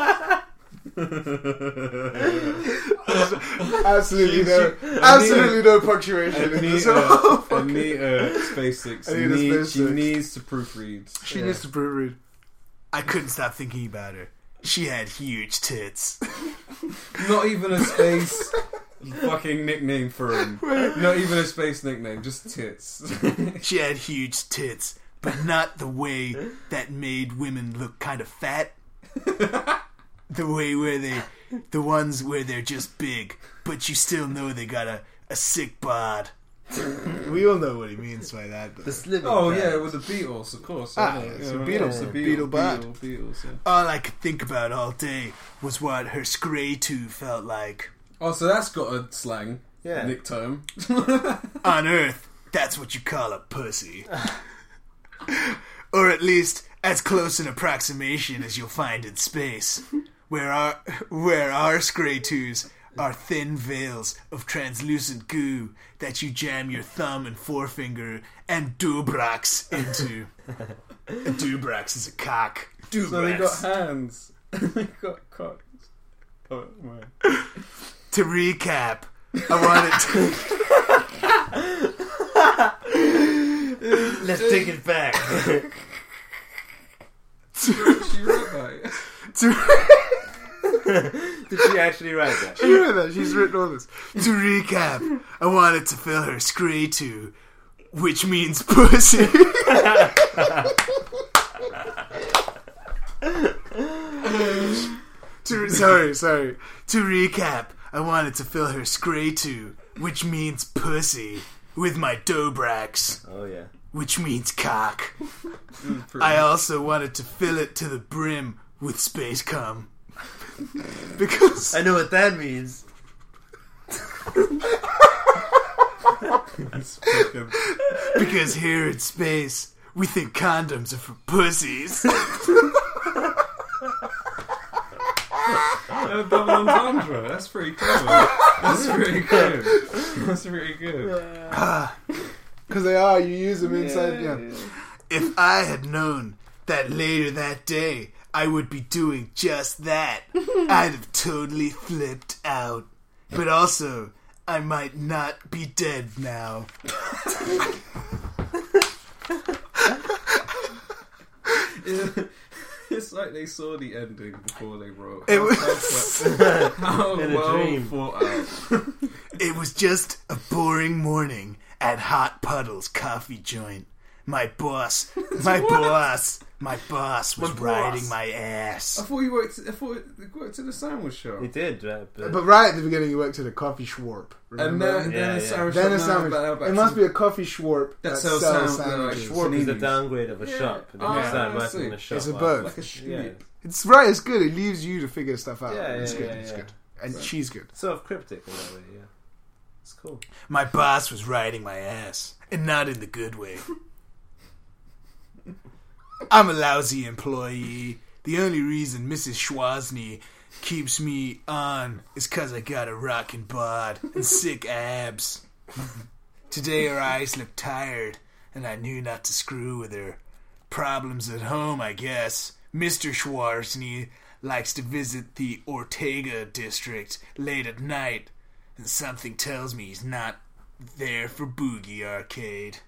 absolutely no, She- she- absolutely no punctuation. in this whole Anita, Anita Space Six. Anita Need- Space she Six. needs to proofread. She needs to proofread. I couldn't stop thinking about her. She had huge tits. Not even a space fucking nickname for him. Not even a space nickname, just tits. She had huge tits, but not the way that made women look kind of fat. The way where they, the ones where they're just big, but you still know they got a, a sick bod. We all know what he means by that. But The slimming. Oh fat. yeah, with the Beatles, of course. Ah, I know. it's Yeah, a yeah, Beatle- it's the Beatle band. Beatle, Beatles, yeah. all I could think about all day was what her scray two felt like. Oh, so that's got a slang Yeah. nick term. On Earth, that's what you call a pussy. Or at least as close an approximation as you'll find in space, where our where our scray twos are thin veils of translucent goo that you jam your thumb and forefinger and dubrax into. A dubrax is a cock. Dubrax. So they got hands. They got cocks. Oh man. To recap, I wanted to... Let's take it back. She wrote that. to Did she actually write that? She wrote that. She's written all this. To recap, I wanted to fill her scray to, which means pussy. to, sorry, sorry. To recap, I wanted to fill her scray to, which means pussy, with my dobrax, Oh yeah. which means cock. Pretty- I also wanted to fill it to the brim with space cum. Because I know what that means. It's fucking- because here in space, we think condoms are for pussies. Uh, double entendre. That's pretty clever. That's pretty good. That's pretty good. Because they are. You use them inside. Yeah, Yeah. yeah. If I had known that later that day I would be doing just that, I'd have totally flipped out. But also, I might not be dead now. It's like they saw the ending before they wrote. It How, was- how, how In a well dream. thought out. It was just a boring morning at Hot Puddles Coffee Joint. My boss, my boss, my boss was My boss. riding my I ass. thought you worked. I thought you worked in a sandwich shop. He did, right? But, But right at the beginning, you worked at a coffee schwarp. And Remember? then, Yeah, then a yeah. sandwich then a shop now, sandwich. back- back It must to- be a coffee schwarp That that, sells sells sound- sandwiches. like Schwarp is a Paninis. downgrade of a Yeah. shop. And Oh, you started I working in see. a shop. It's a after. both. like a Yeah. street. It's right. It's good. It leaves you to figure stuff out. Yeah, it's yeah, good. yeah, it's yeah. good. And So- she's good. Sort of cryptic in that way, yeah. It's cool. My boss was riding my ass, and not in the good way. I'm a lousy employee. The only reason Missus Schwazny keeps me on is cause I got a rockin' bod and sick abs. Today her eyes looked tired, and I knew not to screw with her. Problems at home, I guess. Mister Schwarzny likes to visit the Ortega district late at night, and something tells me he's not there for Boogie Arcade.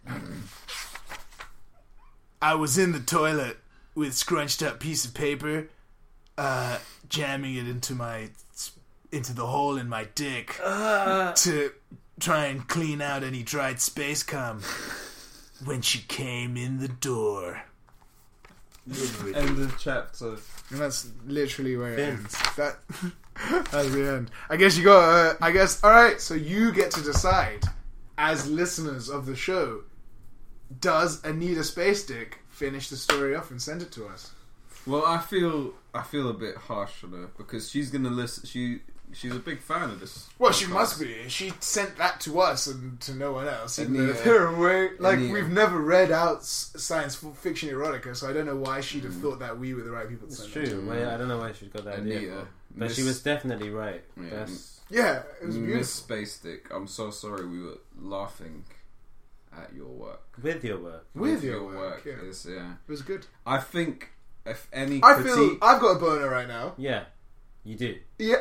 I was in the toilet with scrunched up piece of paper, uh, jamming it into my into the hole in my dick to try and clean out any dried space cum. When she came in the door. End of chapter. And that's literally where it Fin. ends. That that's the end. I guess you got. Uh, I guess. All right. So you get to decide, as listeners of the show, does Anita Space Dick finish the story off and send it to us? Well, I feel I feel a bit harsh on her because she's gonna listen. She she's a big fan of this. Well, she podcast. must be. She sent that to us and to no one else. Even Anita. though they're away. Like Anita. we've never read out s- science fiction erotica, so I don't know why she'd have thought that we were the right people to It's send it true. to. Well, I don't know where she got that idea Anita. from. But Miss- she was definitely right. Yeah. That's, Yeah, it was Miss beautiful. Space Dick. I'm so sorry we were laughing at your work. with your work. With your work, yeah. is yeah. It was good. I think if any I critique, feel I've got a boner right now. Yeah, you do. Yeah.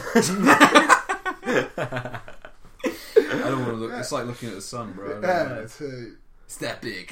I don't want to look. It's like looking at the sun, bro. I don't Yeah, know. it's, uh, It's that big.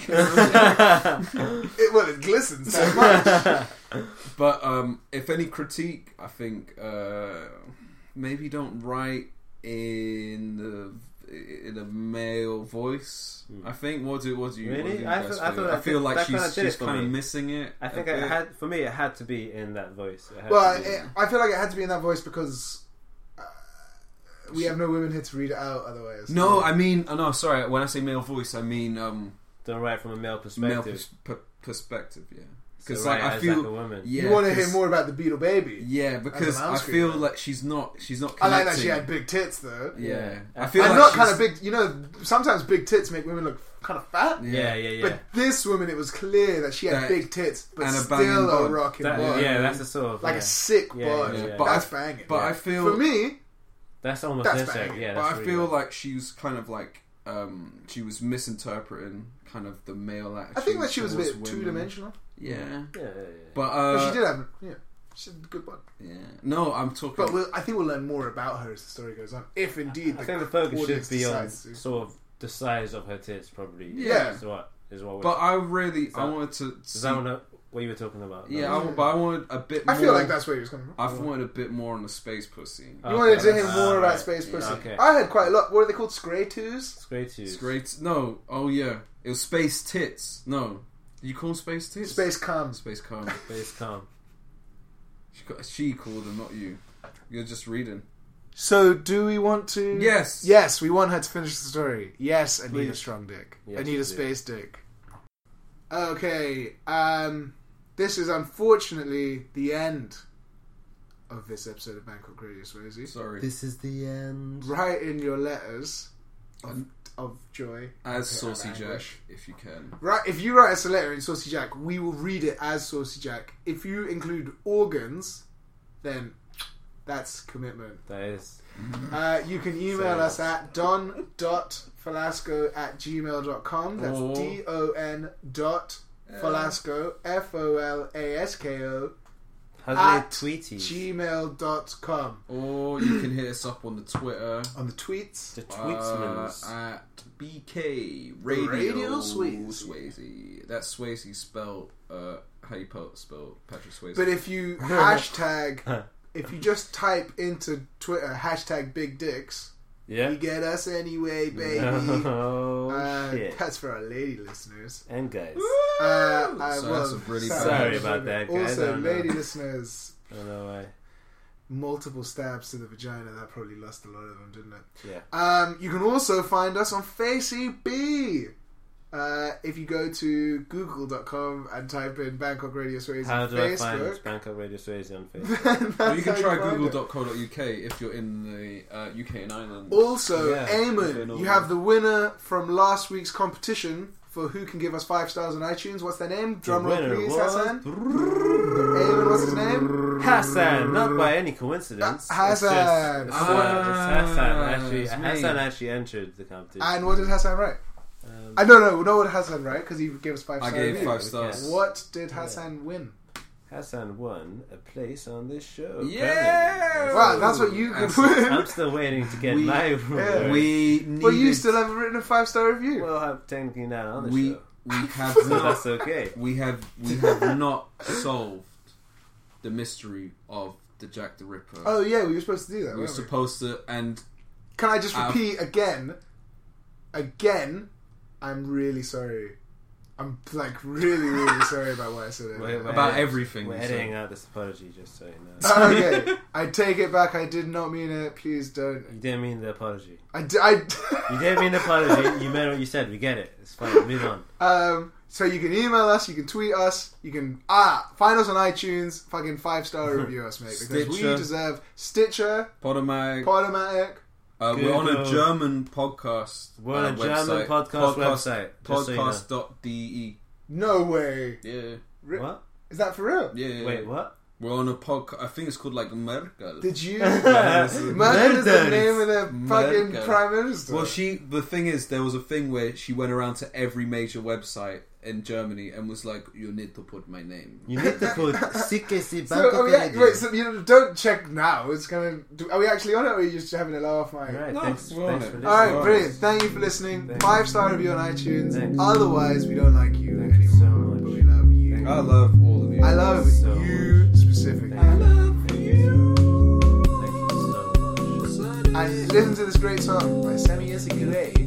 it, well, it glistens so much. But um, if any critique, I think uh, maybe don't write in the in a male voice. I think. What do what do you? What Really? do you I guys thought- I feel? thought I that feel did- like that kinda she's did it she's for kind of me. missing it. I think a it bit. had for me. It had to be in that voice. It had Well, to be- it, I feel like it had to be in that voice because uh, we have no women here to read it out. Otherwise, No, I mean, oh, no, sorry. When I say male voice, I mean um, don't write from a male male perspective. pers- per- perspective. Yeah, So because write like I as feel like a woman. yeah, you want to 'cause- hear more about the Beetle Baby. Yeah, because mouse I feel screamer. like she's not she's not. I Connecting. like that she had big tits though. Yeah, Yeah. I feel and like not she's- kind of big. You know, sometimes big tits make women look kind of fat. Yeah, yeah, yeah. But this woman, it was clear that she had That- big tits, but and a banging still a bod. rocking That- bod. yeah, that's a sort of like yeah. a sick Yeah, bod. yeah, yeah. But That's I- banging. But I feel For me, That's almost That's insect. banging. Yeah, But that's I really feel bad. like she was kind of like um, she was misinterpreting kind of the male attitude. I think that she was a bit towards two women. dimensional. Yeah, yeah, yeah, yeah. but But uh, she did have, yeah, she had a good bod. yeah. No, I'm talking. But we'll, I think we'll learn more about her as the story goes on. If indeed, I think the focus audience should be on decides to. sort of the size of her tits, probably. Yeah. is what is what. but I really, Is I that- wanted to. is See, that what, what you were talking about? yeah, No? I, but I wanted a bit. I more, feel like that's where he was coming from. I wanted a bit more on the space pussy. You Okay, wanted to hear that's- more ah, about right. space pussy. Okay. I had quite a lot. What are they called? Scray twos? It's great to It's great. No, oh yeah, it was space tits. No, you call them space tits? Space cums. Space cum. Space calm. She, got- she called them, not you. You're just reading. So, do we want to? Yes. Yes, we want her to finish the story. Yes, Anita Please. Strong Dick. Yes, Anita we do. Space Dick. Okay, um, this is unfortunately the end of this episode of Bangkok Radio Swayze. Sorry. This is the end. Write in your letters of, of joy. As of Saucy Jack, anguish. if you can. Right, if you write us a letter in Saucy Jack, we will read it as Saucy Jack. If you include organs, then that's commitment. That is. Uh, you can email Sorry. us at don dot Falasco at gmail dot com. That's Oh. D O N dot Falasco, F O L A S K O, How's at it tweety? gmail dot com. Or you can hit us up on the Twitter. On the tweets. The Uh, tweetsmans. at B K Radio, Radio Swayze. Swayze. That's Swayze spelled uh, how you po- spell Patrick Swayze. But if you hashtag, if you just type into Twitter hashtag big dicks, yeah. you get us anyway, baby. Oh uh, shit. That's for our lady listeners. And guys. Uh, uh, So well, that's a really sorry, Sorry about that, guys. I Also, don't know. lady listeners, I don't know why. multiple stabs to the vagina. That probably lost a lot of them, didn't it? Yeah. Um, you can also find us on FaceB. Uh, if you go to google dot com and type in Bangkok Radio Swayze How on do I Facebook, find Bangkok Radio Swayze on Facebook? Well, you can that's try how find google it. dot co dot U K if you're in the uh, U K and Ireland. Also, Yeah. Eamon, Okay, you have the winner from last week's competition for who can give us five stars on iTunes. What's their name? Drum The roll, winner please, was- Hassan. Eamon, what's his name? Hassan, not by any coincidence. Uh, Hassan. It's, just, it's, Ah, it's Hassan. Actually, it's me. Hassan actually entered the competition. And what did Hassan write? Um, I don't know. No, what did Hassan write? Because he gave us five I stars. gave review. five stars. What did Hassan win? Hassan won a place on this show. Yeah! Coming. Wow, that's what you could Hassan. win. I'm still waiting to get We- my yeah. reward. We needed, Well, you still haven't written a five star review. Well, I'm technically not on the we show. we have So not that's okay. we have we have not solved the mystery of the Jack the Ripper. Oh yeah, we were supposed to do that. we were weren't we? supposed to, and Can I just Uh, repeat again? Again, I'm really sorry. I'm like really, really sorry about what I said. Wait, earlier. wait. about edit- everything. We're we editing said. out this apology, just so you know. Okay, I take it back. I did not mean it. Please don't. You didn't mean the apology. I, d- I You didn't mean the apology. You meant what you said. We get it. It's fine. Move on. um. So you can email us. You can tweet us. You can ah find us on iTunes. Fucking five star review us, mate, because we Stitcher. deserve Stitcher, Podomatic. Podomatic. Uh, we're on a Google. German podcast. We're on uh, a German website. podcast website, just so you know. Podcast dot de. No way. Yeah, Re- What? Is that for real? yeah. yeah. Wait, what? We're on a podcast. I think it's called like Merkel. Did you? Yes. Merkel is the Merkel. name of the fucking Merkel. prime minister. Well, she. The thing is, there was a thing where she went around to every major website in Germany and was like, "You need to put my name." You need to put Sikke si So, Bangkok oh, yeah, Radio. wait, so you know, don't check now. It's gonna. Do, are we actually on it, or are you just having a laugh, Mike? Alright, No, thanks, we're on thanks it. for listening. All right, Alright. brilliant. Thank you for listening. Thanks. Five star review on iTunes. Thanks. Otherwise, we don't like you Thank you so anymore. much. But we love you. Thank I love all of you. I love so you specifically. Thank you. love Thank you. you. Thank you so much. And listen to this great song by Sammy Gray.